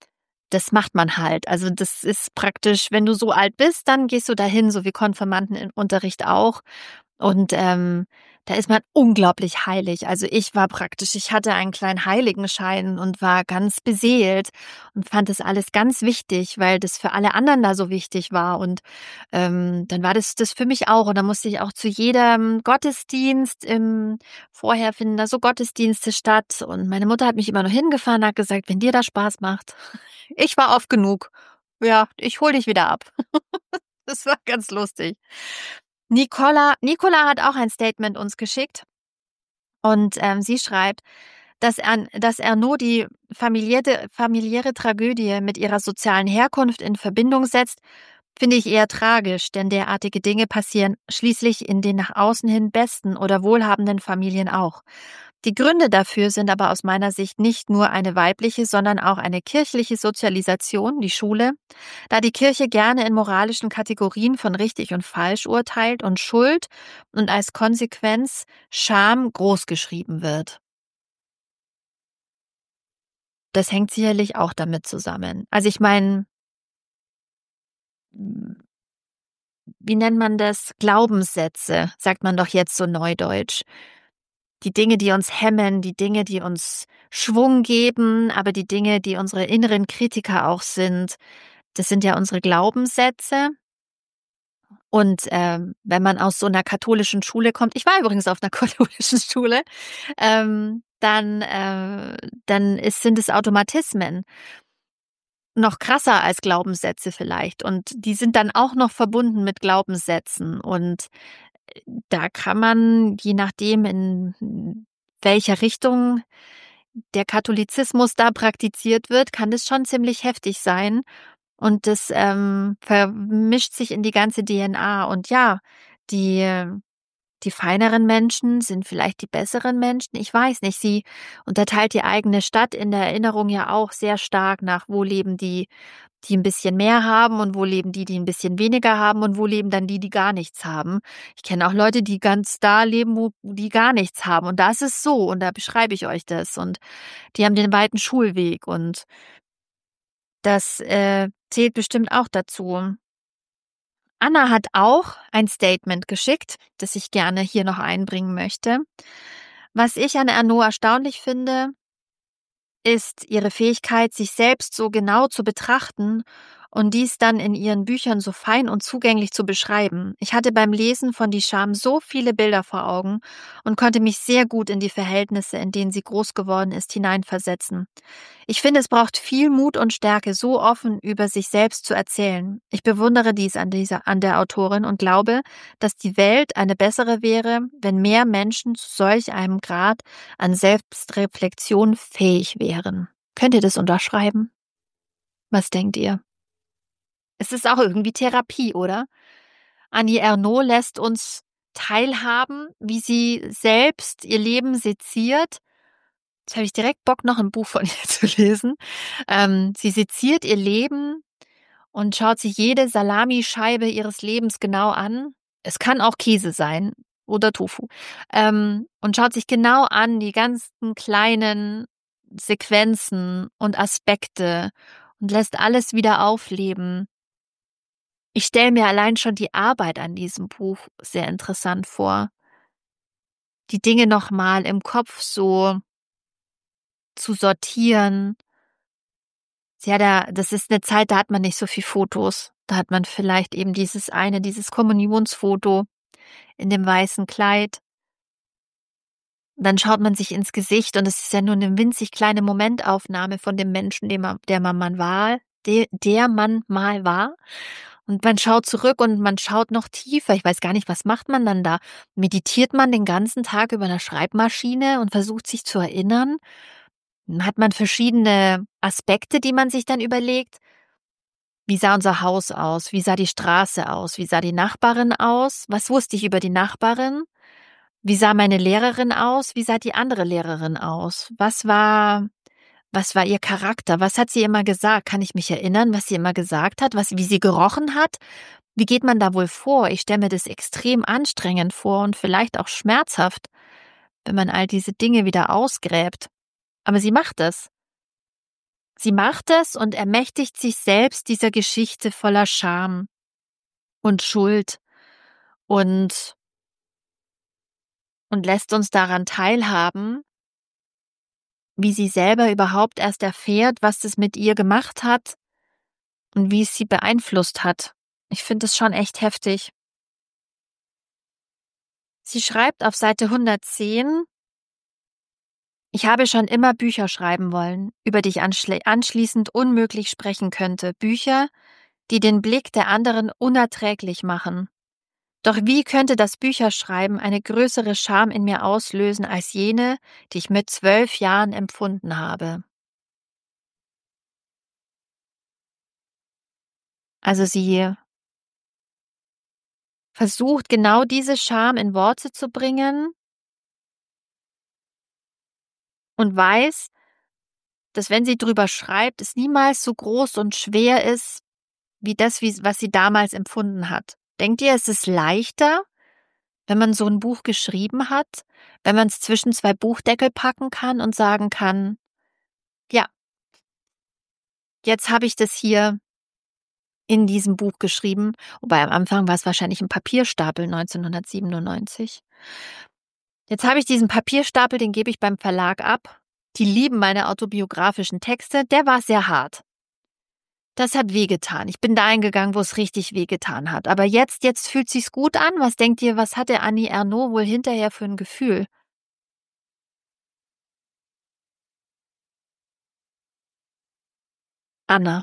S1: das macht man halt. Also das ist praktisch, wenn du so alt bist, dann gehst du dahin, so wie Konfirmanden im Unterricht auch. Und ähm, da ist man unglaublich heilig. Also ich war praktisch, ich hatte einen kleinen Heiligenschein und war ganz beseelt und fand das alles ganz wichtig, weil das für alle anderen da so wichtig war. Und ähm, dann war das das für mich auch. Und dann musste ich auch zu jedem Gottesdienst, im, vorher finden da so Gottesdienste statt. Und meine Mutter hat mich immer noch hingefahren, hat gesagt, wenn dir das Spaß macht, ich war oft genug. Ja, ich hol dich wieder ab. Das war ganz lustig. Nicola, Nicola hat auch ein Statement uns geschickt und ähm, sie schreibt, dass, er, dass Ernaud die familiäre, familiäre Tragödie mit ihrer sozialen Herkunft in Verbindung setzt, finde ich eher tragisch, denn derartige Dinge passieren schließlich in den nach außen hin besten oder wohlhabenden Familien auch. Die Gründe dafür sind aber aus meiner Sicht nicht nur eine weibliche, sondern auch eine kirchliche Sozialisation, die Schule, da die Kirche gerne in moralischen Kategorien von richtig und falsch urteilt und Schuld und als Konsequenz Scham großgeschrieben wird. Das hängt sicherlich auch damit zusammen. Also ich meine, wie nennt man das? Glaubenssätze, sagt man doch jetzt so neudeutsch. Die Dinge, die uns hemmen, die Dinge, die uns Schwung geben, aber die Dinge, die unsere inneren Kritiker auch sind, das sind ja unsere Glaubenssätze. Und ähm, wenn man aus so einer katholischen Schule kommt, ich war übrigens auf einer katholischen Schule, ähm, dann, äh, dann ist, sind es Automatismen. Noch krasser als Glaubenssätze vielleicht. Und die sind dann auch noch verbunden mit Glaubenssätzen. Und da kann man, je nachdem, in welcher Richtung der Katholizismus da praktiziert wird, kann das schon ziemlich heftig sein. Und das ähm, vermischt sich in die ganze D N A. Und ja, die, die feineren Menschen sind vielleicht die besseren Menschen. Ich weiß nicht. Sie unterteilt die eigene Stadt in der Erinnerung ja auch sehr stark nach, wo leben die, die ein bisschen mehr haben und wo leben die, die ein bisschen weniger haben und wo leben dann die, die gar nichts haben. Ich kenne auch Leute, die ganz da leben, wo die gar nichts haben. Und da ist es so und da beschreibe ich euch das. Und die haben den weiten Schulweg und das äh, zählt bestimmt auch dazu. Anna hat auch ein Statement geschickt, das ich gerne hier noch einbringen möchte. Was ich an Ernaud erstaunlich finde, ist ihre Fähigkeit, sich selbst so genau zu betrachten und dies dann in ihren Büchern so fein und zugänglich zu beschreiben. Ich hatte beim Lesen von Die Scham so viele Bilder vor Augen und konnte mich sehr gut in die Verhältnisse, in denen sie groß geworden ist, hineinversetzen. Ich finde, es braucht viel Mut und Stärke, so offen über sich selbst zu erzählen. Ich bewundere dies an dieser, an der Autorin und glaube, dass die Welt eine bessere wäre, wenn mehr Menschen zu solch einem Grad an Selbstreflexion fähig wären. Könnt ihr das unterschreiben? Was denkt ihr? Es ist auch irgendwie Therapie, oder? Annie Ernaux lässt uns teilhaben, wie sie selbst ihr Leben seziert. Jetzt habe ich direkt Bock, noch ein Buch von ihr zu lesen. Ähm, sie seziert ihr Leben und schaut sich jede Salamischeibe ihres Lebens genau an. Es kann auch Käse sein oder Tofu. Ähm, und schaut sich genau an, die ganzen kleinen Sequenzen und Aspekte und lässt alles wieder aufleben. Ich stelle mir allein schon die Arbeit an diesem Buch sehr interessant vor. Die Dinge nochmal im Kopf so zu sortieren. Ja, da, das ist eine Zeit, da hat man nicht so viel Fotos. Da hat man vielleicht eben dieses eine, dieses Kommunionsfoto in dem weißen Kleid. Dann schaut man sich ins Gesicht und es ist ja nur eine winzig kleine Momentaufnahme von dem Menschen, dem man, der man mal war, der, der man mal war. Und man schaut zurück und man schaut noch tiefer. Ich weiß gar nicht, was macht man dann da? Meditiert man den ganzen Tag über einer Schreibmaschine und versucht sich zu erinnern? Hat man verschiedene Aspekte, die man sich dann überlegt? Wie sah unser Haus aus? Wie sah die Straße aus? Wie sah die Nachbarin aus? Was wusste ich über die Nachbarin? Wie sah meine Lehrerin aus? Wie sah die andere Lehrerin aus? Was war, was war ihr Charakter? Was hat sie immer gesagt? Kann ich mich erinnern, was sie immer gesagt hat? Was, wie sie gerochen hat? Wie geht man da wohl vor? Ich stelle mir das extrem anstrengend vor und vielleicht auch schmerzhaft, wenn man all diese Dinge wieder ausgräbt. Aber sie macht es. Sie macht es und ermächtigt sich selbst dieser Geschichte voller Scham und Schuld und, und lässt uns daran teilhaben, wie sie selber überhaupt erst erfährt, was es mit ihr gemacht hat und wie es sie beeinflusst hat. Ich finde es schon echt heftig. Sie schreibt auf Seite hundertzehn: Ich habe schon immer Bücher schreiben wollen, über die ich anschli- anschließend unmöglich sprechen könnte. Bücher, die den Blick der anderen unerträglich machen. Doch wie könnte das Bücherschreiben eine größere Scham in mir auslösen als jene, die ich mit zwölf Jahren empfunden habe? Also sie versucht genau diese Scham in Worte zu bringen und weiß, dass wenn sie drüber schreibt, es niemals so groß und schwer ist, wie das, wie, was sie damals empfunden hat. Denkt ihr, es ist leichter, wenn man so ein Buch geschrieben hat, wenn man es zwischen zwei Buchdeckel packen kann und sagen kann, ja, jetzt habe ich das hier in diesem Buch geschrieben, wobei am Anfang war es wahrscheinlich ein Papierstapel neunzehnhundertsiebenundneunzig. Jetzt habe ich diesen Papierstapel, den gebe ich beim Verlag ab. Die lieben meine autobiografischen Texte, der war sehr hart. Das hat wehgetan. Ich bin da eingegangen, wo es richtig wehgetan hat. Aber jetzt, jetzt fühlt sich's gut an. Was denkt ihr, was hatte Annie Ernaux wohl hinterher für ein Gefühl? Anna.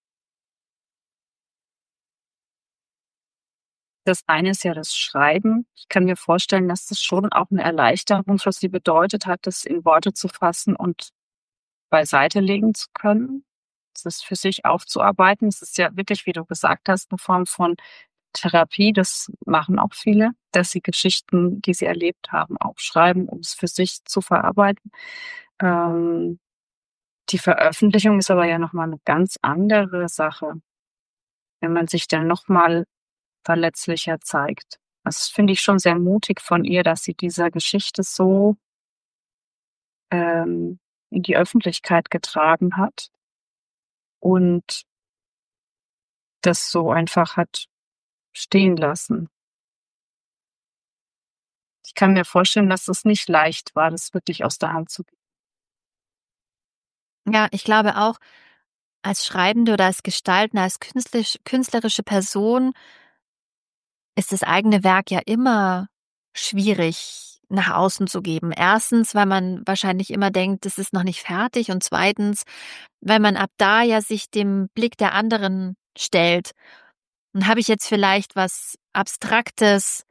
S5: Das eine ist ja das Schreiben. Ich kann mir vorstellen, dass das schon auch eine Erleichterung für sie bedeutet hat, das in Worte zu fassen und beiseite legen zu können. Das für sich aufzuarbeiten. Es ist ja wirklich, wie du gesagt hast, eine Form von Therapie. Das machen auch viele, dass sie Geschichten, die sie erlebt haben, aufschreiben, um es für sich zu verarbeiten. Ähm, die Veröffentlichung ist aber ja nochmal eine ganz andere Sache, wenn man sich dann nochmal verletzlicher zeigt. Das finde ich schon sehr mutig von ihr, dass sie dieser Geschichte so ähm, in die Öffentlichkeit getragen hat und das so einfach hat stehen lassen. Ich kann mir vorstellen, dass es nicht leicht war, das wirklich aus der Hand zu geben.
S1: Ja, ich glaube auch, als Schreibende oder als Gestaltende, als künstlerisch, künstlerische Person ist das eigene Werk ja immer schwierig nach außen zu geben. Erstens, weil man wahrscheinlich immer denkt, das ist noch nicht fertig, und zweitens, weil man ab da ja sich dem Blick der anderen stellt. Und habe ich jetzt vielleicht was Abstraktes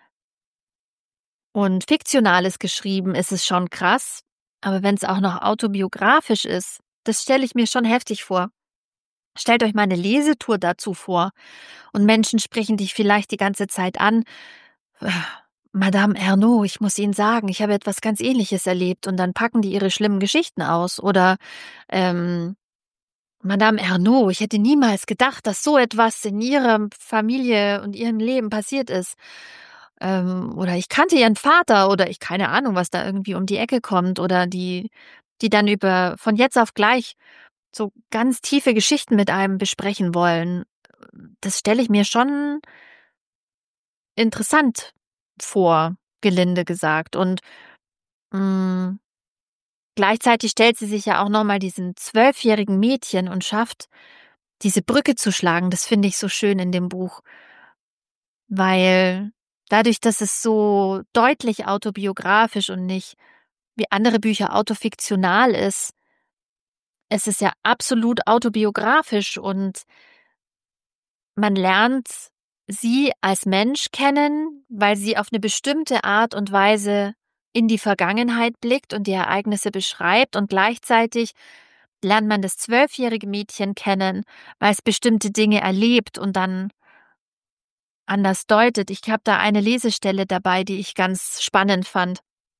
S1: und Fiktionales geschrieben, ist es schon krass. Aber wenn es auch noch autobiografisch ist, das stelle ich mir schon heftig vor. Stellt euch mal eine Lesetour dazu vor und Menschen sprechen dich vielleicht die ganze Zeit an. Äh, Madame Ernaux, ich muss Ihnen sagen, ich habe etwas ganz Ähnliches erlebt, und dann packen die ihre schlimmen Geschichten aus. Oder ähm, Madame Ernaux, ich hätte niemals gedacht, dass so etwas in Ihrer Familie und Ihrem Leben passiert ist. Ähm, oder ich kannte Ihren Vater, oder ich keine Ahnung, was da irgendwie um die Ecke kommt. Oder die, die dann über von jetzt auf gleich so ganz tiefe Geschichten mit einem besprechen wollen. Das stelle ich mir schon interessant vor, gelinde gesagt. Und mh, gleichzeitig stellt sie sich ja auch nochmal diesen zwölfjährigen Mädchen und schafft, diese Brücke zu schlagen. Das finde ich so schön in dem Buch, weil dadurch, dass es so deutlich autobiografisch und nicht wie andere Bücher autofiktional ist, es ist ja absolut autobiografisch, und man lernt sie als Mensch kennen, weil sie auf eine bestimmte Art und Weise in die Vergangenheit blickt und die Ereignisse beschreibt, und gleichzeitig lernt man das zwölfjährige Mädchen kennen, weil es bestimmte Dinge erlebt und dann anders deutet. Ich habe da eine Lesestelle dabei, die ich ganz spannend fand.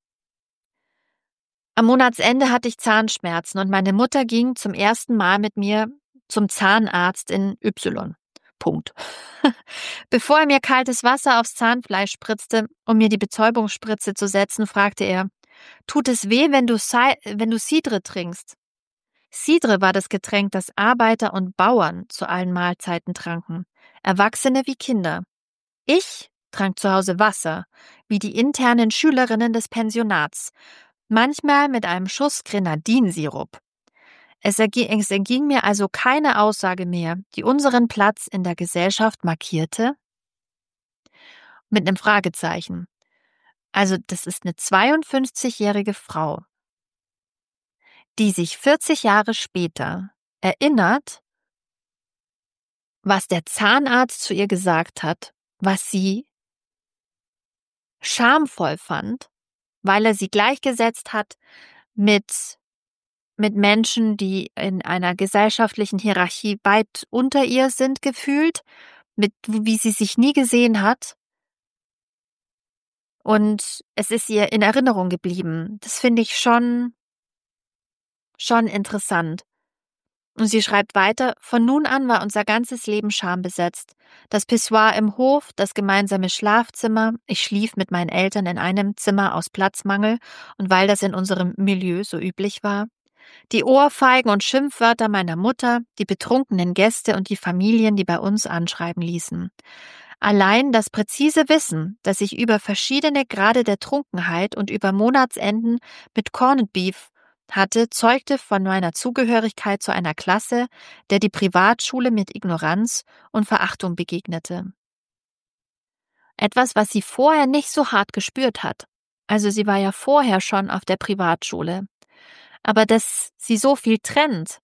S1: Am Monatsende hatte ich Zahnschmerzen und meine Mutter ging zum ersten Mal mit mir zum Zahnarzt in Y. Punkt. Bevor er mir kaltes Wasser aufs Zahnfleisch spritzte, um mir die Betäubungsspritze zu setzen, fragte er: Tut es weh, wenn du, wenn du Cidre trinkst? Cidre war das Getränk, das Arbeiter und Bauern zu allen Mahlzeiten tranken, Erwachsene wie Kinder. Ich trank zu Hause Wasser, wie die internen Schülerinnen des Pensionats, manchmal mit einem Schuss Grenadinsirup. Es erging, es erging mir also keine Aussage mehr, die unseren Platz in der Gesellschaft markierte, mit einem Fragezeichen. Also das ist eine zweiundfünfzigjährige Frau, die sich vierzig Jahre später erinnert, was der Zahnarzt zu ihr gesagt hat, was sie schamvoll fand, weil er sie gleichgesetzt hat mit, mit Menschen, die in einer gesellschaftlichen Hierarchie weit unter ihr sind gefühlt, mit wie sie sich nie gesehen hat. Und es ist ihr in Erinnerung geblieben. Das finde ich schon, schon interessant. Und sie schreibt weiter, von nun an war unser ganzes Leben schambesetzt. Das Pissoir im Hof, das gemeinsame Schlafzimmer, ich schlief mit meinen Eltern in einem Zimmer aus Platzmangel und weil das in unserem Milieu so üblich war. Die Ohrfeigen und Schimpfwörter meiner Mutter, die betrunkenen Gäste und die Familien, die bei uns anschreiben ließen. Allein das präzise Wissen, dass ich über verschiedene Grade der Trunkenheit und über Monatsenden mit Corned Beef hatte, zeugte von meiner Zugehörigkeit zu einer Klasse, der die Privatschule mit Ignoranz und Verachtung begegnete. Etwas, was sie vorher nicht so hart gespürt hat. Also sie war ja vorher schon auf der Privatschule. Aber dass sie so viel trennt,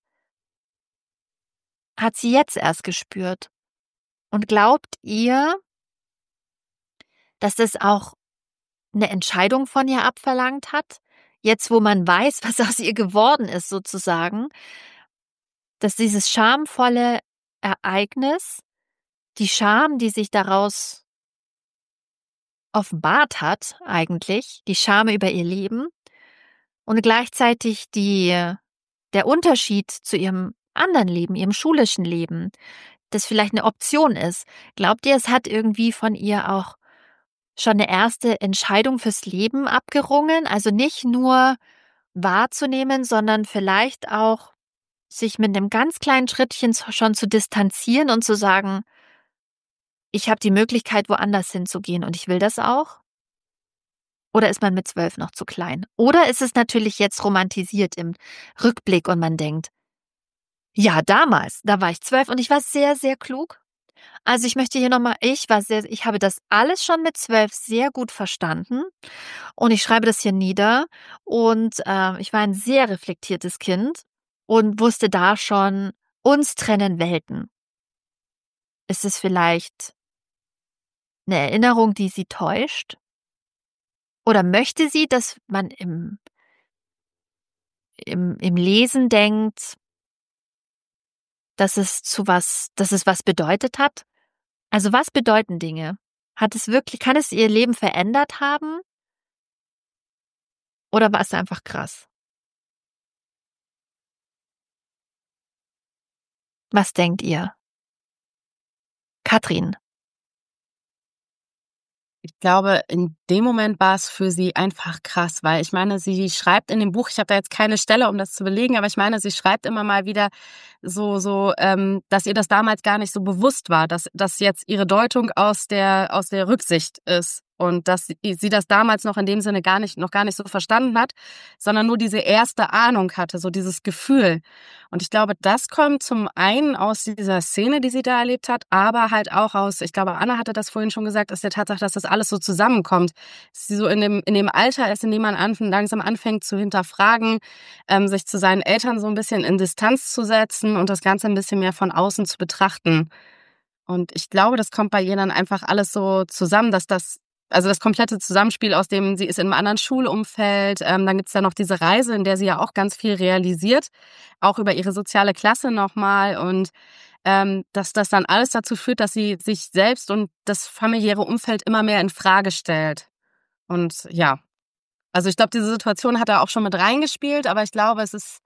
S1: hat sie jetzt erst gespürt. Und glaubt ihr, dass das auch eine Entscheidung von ihr abverlangt hat? Jetzt, wo man weiß, was aus ihr geworden ist, sozusagen, dass dieses schamvolle Ereignis, die Scham, die sich daraus offenbart hat, eigentlich, die Scham über ihr Leben und gleichzeitig die, der Unterschied zu ihrem anderen Leben, ihrem schulischen Leben, das vielleicht eine Option ist. Glaubt ihr, es hat irgendwie von ihr auch schon eine erste Entscheidung fürs Leben abgerungen? Also nicht nur wahrzunehmen, sondern vielleicht auch sich mit einem ganz kleinen Schrittchen schon zu distanzieren und zu sagen, ich habe die Möglichkeit, woanders hinzugehen und ich will das auch? Oder ist man mit zwölf noch zu klein? Oder ist es natürlich jetzt romantisiert im Rückblick und man denkt, ja, damals, da war ich zwölf und ich war sehr, sehr klug. Also ich möchte hier nochmal, ich war sehr, ich habe das alles schon mit zwölf sehr gut verstanden und ich schreibe das hier nieder und äh, ich war ein sehr reflektiertes Kind und wusste da schon, uns trennen Welten. Ist es vielleicht eine Erinnerung, die sie täuscht? Oder möchte sie, dass man im, im, im Lesen denkt, dass es zu was, dass es was bedeutet hat? Also was bedeuten Dinge? Hat es wirklich, kann es ihr Leben verändert haben? Oder war es einfach krass? Was denkt ihr? Katrin.
S4: Ich glaube, in dem Moment war es für sie einfach krass, weil ich meine, sie schreibt in dem Buch, ich habe da jetzt keine Stelle, um das zu belegen, aber ich meine, sie schreibt immer mal wieder so, so, ähm, dass ihr das damals gar nicht so bewusst war, dass das jetzt ihre Deutung aus der aus der Rücksicht ist und dass sie, sie das damals noch in dem Sinne gar nicht noch gar nicht so verstanden hat, sondern nur diese erste Ahnung hatte, so dieses Gefühl. Und ich glaube, das kommt zum einen aus dieser Szene, die sie da erlebt hat, aber halt auch aus, ich glaube, Anna hatte das vorhin schon gesagt, aus der Tatsache, dass das alles so zusammenkommt. Dass sie so in dem, in dem Alter ist, in dem man an, langsam anfängt zu hinterfragen, ähm, sich zu seinen Eltern so ein bisschen in Distanz zu setzen und das Ganze ein bisschen mehr von außen zu betrachten. Und ich glaube, das kommt bei ihr dann einfach alles so zusammen, dass das, also das komplette Zusammenspiel aus dem, sie ist in einem anderen Schulumfeld, ähm, dann gibt's ja noch diese Reise, in der sie ja auch ganz viel realisiert, auch über ihre soziale Klasse nochmal und ähm, dass das dann alles dazu führt, dass sie sich selbst und das familiäre Umfeld immer mehr in Frage stellt. Und ja, also ich glaube, diese Situation hat da auch schon mit reingespielt, aber ich glaube, es ist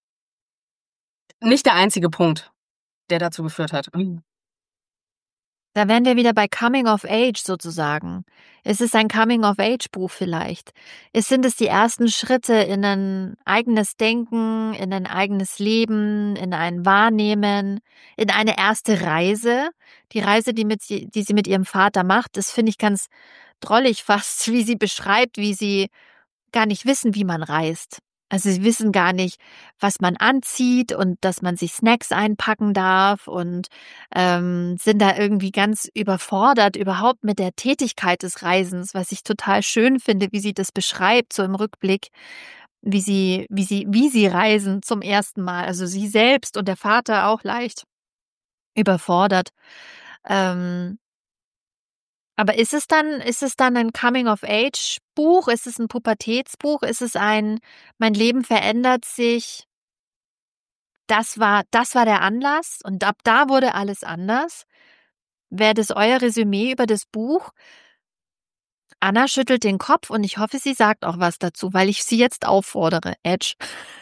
S4: nicht der einzige Punkt, der dazu geführt hat.
S1: Da wären wir wieder bei Coming of Age sozusagen. Es ist ein Coming of Age Buch vielleicht. Es sind es die ersten Schritte in ein eigenes Denken, in ein eigenes Leben, in ein Wahrnehmen, in eine erste Reise. Die Reise, die, mit, die sie mit ihrem Vater macht, das finde ich ganz drollig fast, wie sie beschreibt, wie sie gar nicht wissen, wie man reist. Also sie wissen gar nicht, was man anzieht und dass man sich Snacks einpacken darf und ähm, sind da irgendwie ganz überfordert überhaupt mit der Tätigkeit des Reisens, was ich total schön finde, wie sie das beschreibt, so im Rückblick, wie sie, wie sie, wie sie reisen zum ersten Mal. Also sie selbst und der Vater auch leicht überfordert. Ähm, aber ist es dann, ist es dann ein Coming-of-Age-Buch? Ist es ein Pubertätsbuch? Ist es ein, mein Leben verändert sich? Das war, das war der Anlass und ab da wurde alles anders. Wäre das euer Resümee über das Buch? Anna schüttelt den Kopf und ich hoffe, sie sagt auch was dazu, weil ich sie jetzt auffordere. Edge.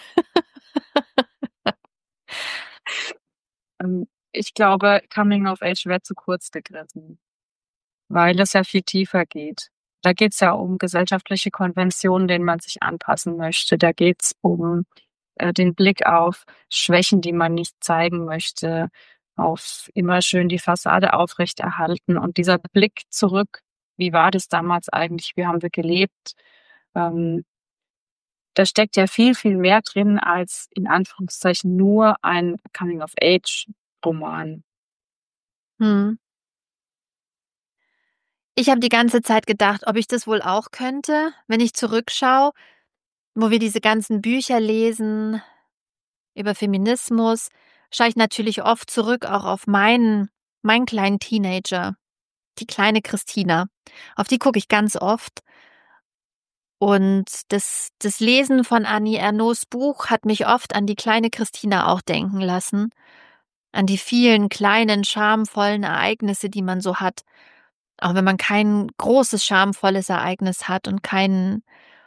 S5: Ähm, Ich glaube, Coming of Age wäre zu kurz gegriffen, weil es ja viel tiefer geht. Da geht es ja um gesellschaftliche Konventionen, denen man sich anpassen möchte. Da geht es um äh, den Blick auf Schwächen, die man nicht zeigen möchte, auf immer schön die Fassade aufrechterhalten. Und dieser Blick zurück, wie war das damals eigentlich, wie haben wir gelebt, ähm, da steckt ja viel, viel mehr drin als in Anführungszeichen nur ein Coming-of-Age-Roman.
S1: Hm. Ich habe die ganze Zeit gedacht, ob ich das wohl auch könnte, wenn ich zurückschaue, wo wir diese ganzen Bücher lesen über Feminismus, schaue ich natürlich oft zurück auch auf meinen, meinen kleinen Teenager, die kleine Christina. Auf die gucke ich ganz oft. Und das, das Lesen von Annie Ernauxs Buch hat mich oft an die kleine Christina auch denken lassen, an die vielen kleinen, schamvollen Ereignisse, die man so hat. Auch wenn man kein großes, schamvolles Ereignis hat und keinen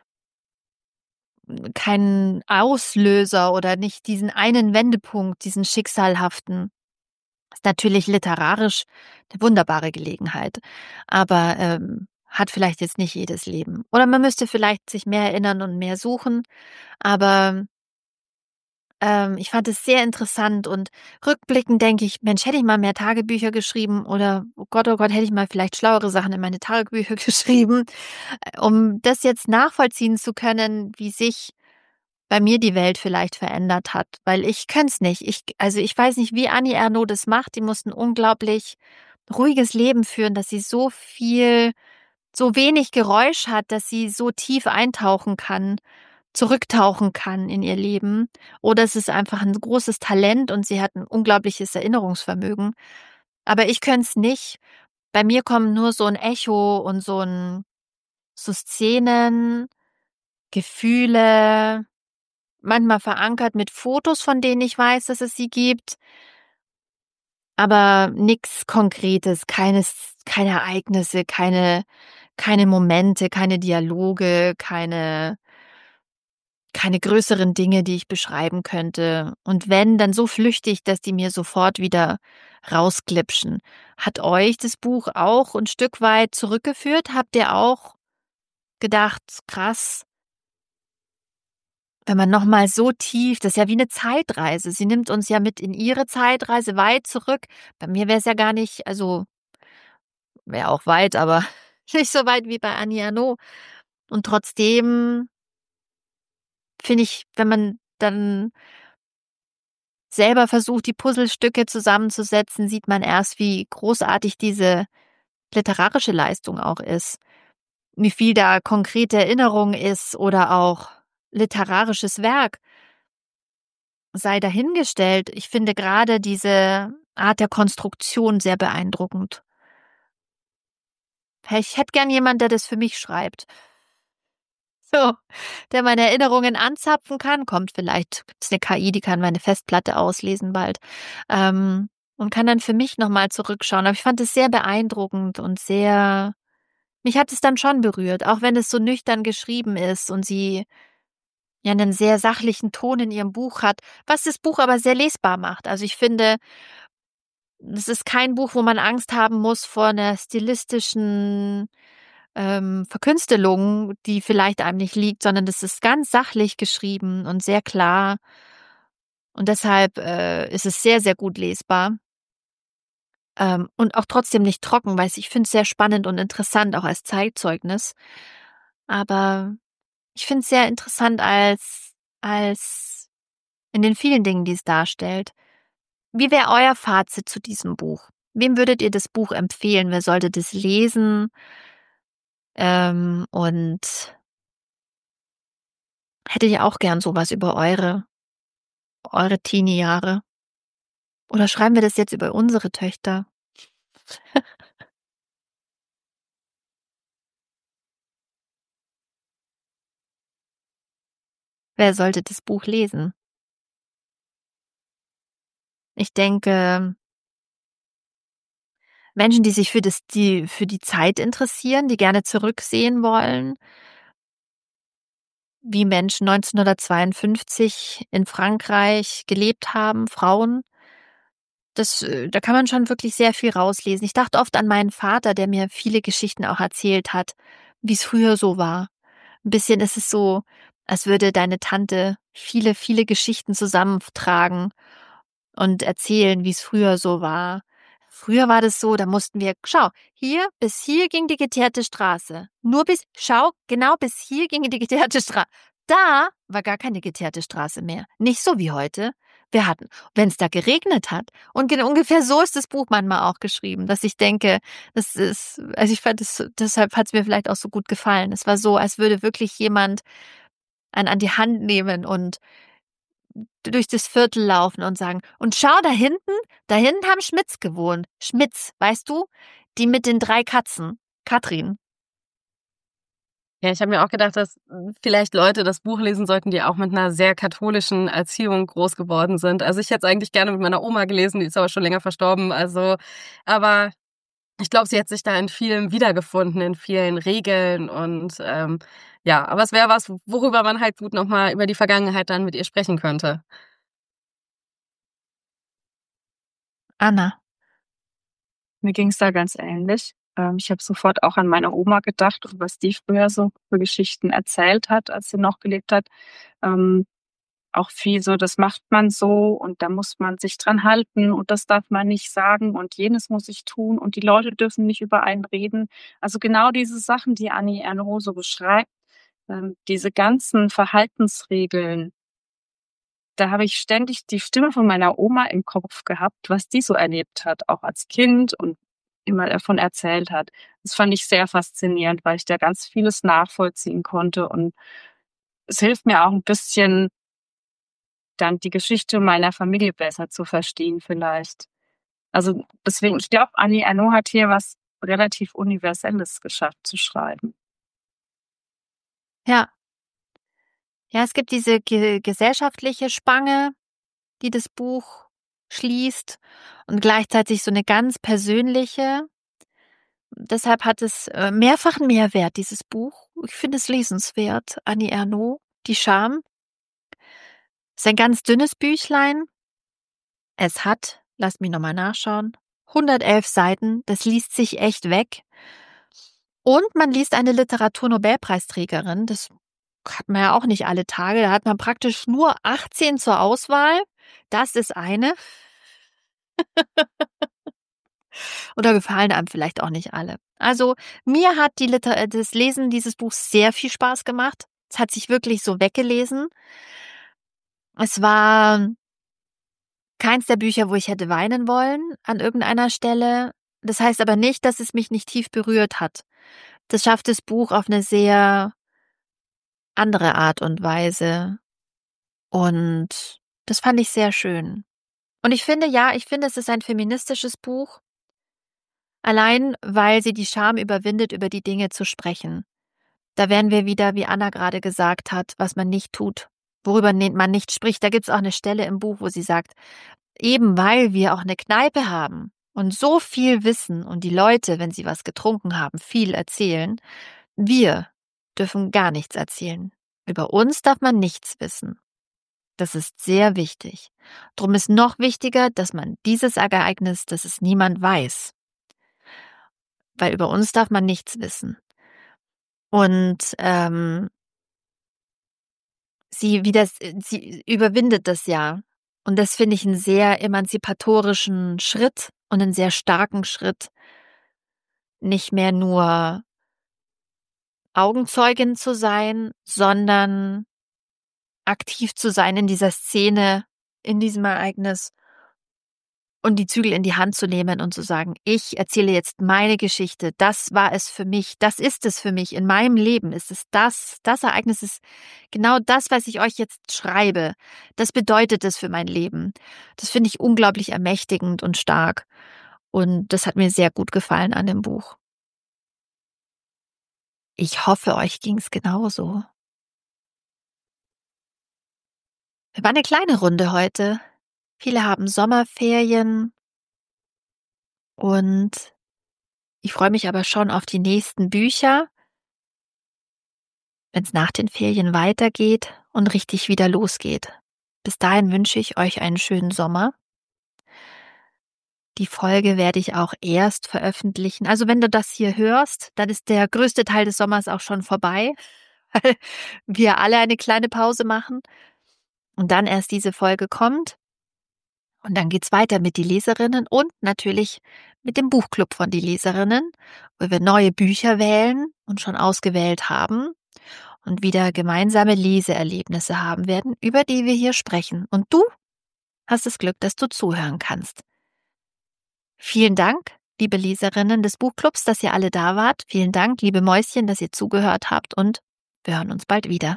S1: keinen Auslöser oder nicht diesen einen Wendepunkt, diesen schicksalhaften. Ist natürlich literarisch eine wunderbare Gelegenheit, aber ähm, hat vielleicht jetzt nicht jedes Leben. Oder man müsste vielleicht sich mehr erinnern und mehr suchen, aber ähm, ich fand es sehr interessant und rückblickend denke ich, Mensch, hätte ich mal mehr Tagebücher geschrieben oder oh Gott, oh Gott, hätte ich mal vielleicht schlauere Sachen in meine Tagebücher geschrieben, äh, um das jetzt nachvollziehen zu können, wie sich bei mir die Welt vielleicht verändert hat, weil ich könnte es nicht. Ich, also ich weiß nicht, wie Annie Ernaux das macht. Die muss ein unglaublich ruhiges Leben führen, dass sie so viel, so wenig Geräusch hat, dass sie so tief eintauchen kann, zurücktauchen kann in ihr Leben. Oder es ist einfach ein großes Talent und sie hat ein unglaubliches Erinnerungsvermögen. Aber ich könnte es nicht. Bei mir kommen nur so ein Echo und so ein, so Szenen, Gefühle, manchmal verankert mit Fotos, von denen ich weiß, dass es sie gibt, aber nichts Konkretes, keines, keine Ereignisse, keine, keine Momente, keine Dialoge, keine, keine größeren Dinge, die ich beschreiben könnte. Und wenn, dann so flüchtig, dass die mir sofort wieder rausglipschen. Hat euch das Buch auch ein Stück weit zurückgeführt? Habt ihr auch gedacht, krass, wenn man nochmal so tief, das ist ja wie eine Zeitreise. Sie nimmt uns ja mit in ihre Zeitreise weit zurück. Bei mir wäre es ja gar nicht, also wäre auch weit, aber nicht so weit wie bei Annie Ernaux. Und trotzdem finde ich, wenn man dann selber versucht, die Puzzlestücke zusammenzusetzen, sieht man erst, wie großartig diese literarische Leistung auch ist. Wie viel da konkrete Erinnerung ist oder auch literarisches Werk. Sei dahingestellt. Ich finde gerade diese Art der Konstruktion sehr beeindruckend. Ich hätte gern jemanden, der das für mich schreibt. So, der meine Erinnerungen anzapfen kann. Kommt vielleicht, gibt es eine K I, die kann meine Festplatte auslesen bald. Ähm, und kann dann für mich nochmal zurückschauen. Aber ich fand es sehr beeindruckend und sehr, mich hat es dann schon berührt, auch wenn es so nüchtern geschrieben ist und sie ja einen sehr sachlichen Ton in ihrem Buch hat, was das Buch aber sehr lesbar macht. Also ich finde, es ist kein Buch, wo man Angst haben muss vor einer stilistischen ähm, Verkünstelung, die vielleicht einem nicht liegt, sondern das ist ganz sachlich geschrieben und sehr klar. Und deshalb äh, ist es sehr, sehr gut lesbar. Ähm, und auch trotzdem nicht trocken, weil ich finde es sehr spannend und interessant, auch als Zeitzeugnis. Aber ich finde es sehr interessant als, als in den vielen Dingen, die es darstellt. Wie wäre euer Fazit zu diesem Buch? Wem würdet ihr das Buch empfehlen? Wer sollte das lesen? Ähm, und hätte ich auch gern sowas über eure, eure Teenie-Jahre? Oder schreiben wir das jetzt über unsere Töchter? Wer sollte das Buch lesen? Ich denke, Menschen, die sich für das, die, für die Zeit interessieren, die gerne zurücksehen wollen, wie Menschen neunzehnhundertzweiundfünfzig in Frankreich gelebt haben, Frauen. Das, äh, da kann man schon wirklich sehr viel rauslesen. Ich dachte oft an meinen Vater, der mir viele Geschichten auch erzählt hat, wie es früher so war. Ein bisschen ist es so, als würde deine Tante viele, viele Geschichten zusammentragen und erzählen, wie es früher so war. Früher war das so, da mussten wir, schau, hier bis hier ging die geteerte Straße. Nur bis, schau, genau bis hier ging die geteerte Straße. Da war gar keine geteerte Straße mehr. Nicht so wie heute. Wir hatten, wenn es da geregnet hat. Und gen- ungefähr so ist das Buch manchmal auch geschrieben, dass ich denke, das ist, also ich fand es, deshalb hat es mir vielleicht auch so gut gefallen. Es war so, als würde wirklich jemand einen an die Hand nehmen und durch das Viertel laufen und sagen, und schau da hinten, da hinten haben Schmitz gewohnt. Schmitz, weißt du? Die mit den drei Katzen. Katrin.
S4: Ja, ich habe mir auch gedacht, dass mm, vielleicht Leute das Buch lesen sollten, die auch mit einer sehr katholischen Erziehung groß geworden sind. Also ich hätte es eigentlich gerne mit meiner Oma gelesen, die ist aber schon länger verstorben. Also, aber ich glaube, sie hat sich da in vielem wiedergefunden, in vielen Regeln und ähm, ja, aber es wäre was, worüber man halt gut nochmal über die Vergangenheit dann mit ihr sprechen könnte.
S1: Anna.
S5: Mir ging es da ganz ähnlich. Ähm, ich habe sofort auch an meine Oma gedacht und was die früher so für Geschichten erzählt hat, als sie noch gelebt hat. Ähm, auch viel so, das macht man so und da muss man sich dran halten und das darf man nicht sagen und jenes muss ich tun und die Leute dürfen nicht über einen reden. Also genau diese Sachen, die Annie Ernaux so beschreibt, ähm, diese ganzen Verhaltensregeln, da habe ich ständig die Stimme von meiner Oma im Kopf gehabt, was die so erlebt hat, auch als Kind und immer davon erzählt hat. Das fand ich sehr faszinierend, weil ich da ganz vieles nachvollziehen konnte und es hilft mir auch ein bisschen, dann die Geschichte meiner Familie besser zu verstehen vielleicht. Also deswegen, ich glaube, Annie Ernaux hat hier was relativ Universelles geschafft zu schreiben.
S1: Ja. Ja, es gibt diese ge gesellschaftliche Spange, die das Buch schließt und gleichzeitig so eine ganz persönliche. Deshalb hat es äh, mehrfachen Mehrwert, dieses Buch. Ich finde es lesenswert. Annie Ernaux, Die Scham. Ist ein ganz dünnes Büchlein. Es hat, lasst mich nochmal nachschauen, hundertelf Seiten. Das liest sich echt weg. Und man liest eine Literaturnobelpreisträgerin. Das hat man ja auch nicht alle Tage. Da hat man praktisch nur achtzehn zur Auswahl. Das ist eine. Oder gefallen einem vielleicht auch nicht alle. Also mir hat die Liter das Lesen dieses Buchs sehr viel Spaß gemacht. Es hat sich wirklich so weggelesen. Es war keins der Bücher, wo ich hätte weinen wollen an irgendeiner Stelle. Das heißt aber nicht, dass es mich nicht tief berührt hat. Das schafft das Buch auf eine sehr andere Art und Weise. Und das fand ich sehr schön. Und ich finde, ja, ich finde, es ist ein feministisches Buch. Allein, weil sie die Scham überwindet, über die Dinge zu sprechen. Da wären wir wieder, wie Anna gerade gesagt hat, was man nicht tut, worüber man nicht spricht. Da gibt es auch eine Stelle im Buch, wo sie sagt, eben weil wir auch eine Kneipe haben und so viel wissen und die Leute, wenn sie was getrunken haben, viel erzählen, wir dürfen gar nichts erzählen. Über uns darf man nichts wissen. Das ist sehr wichtig. Drum ist noch wichtiger, dass man dieses Ereignis, dass es niemand weiß. Weil über uns darf man nichts wissen. Und ähm, sie, wie das, sie überwindet das ja. Und das finde ich einen sehr emanzipatorischen Schritt und einen sehr starken Schritt. Nicht mehr nur Augenzeugin zu sein, sondern aktiv zu sein in dieser Szene, in diesem Ereignis und die Zügel in die Hand zu nehmen und zu sagen, ich erzähle jetzt meine Geschichte, das war es für mich, das ist es für mich, in meinem Leben ist es das, das Ereignis ist genau das, was ich euch jetzt schreibe, das bedeutet es für mein Leben. Das finde ich unglaublich ermächtigend und stark und das hat mir sehr gut gefallen an dem Buch. Ich hoffe, euch ging es genauso. War eine kleine Runde heute. Viele haben Sommerferien und ich freue mich aber schon auf die nächsten Bücher, wenn es nach den Ferien weitergeht und richtig wieder losgeht. Bis dahin wünsche ich euch einen schönen Sommer. Die Folge werde ich auch erst veröffentlichen. Also wenn du das hier hörst, dann ist der größte Teil des Sommers auch schon vorbei, weil wir alle eine kleine Pause machen und dann erst diese Folge kommt. Und dann geht's weiter mit die Leserinnen und natürlich mit dem Buchclub von die Leserinnen, wo wir neue Bücher wählen und schon ausgewählt haben und wieder gemeinsame Leseerlebnisse haben werden, über die wir hier sprechen. Und du hast das Glück, dass du zuhören kannst. Vielen Dank, liebe Leserinnen des Buchclubs, dass ihr alle da wart. Vielen Dank, liebe Mäuschen, dass ihr zugehört habt und wir hören uns bald wieder.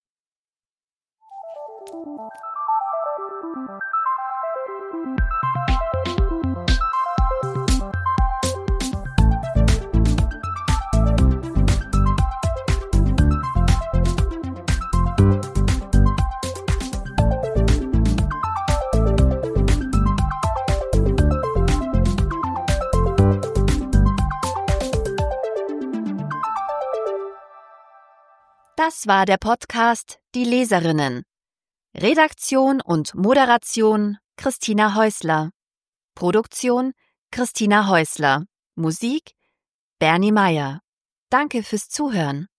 S1: Das war der Podcast Die Leserinnen. Redaktion und Moderation Christina Häusler. Produktion Christina Häusler. Musik Bernie Meyer. Danke fürs Zuhören.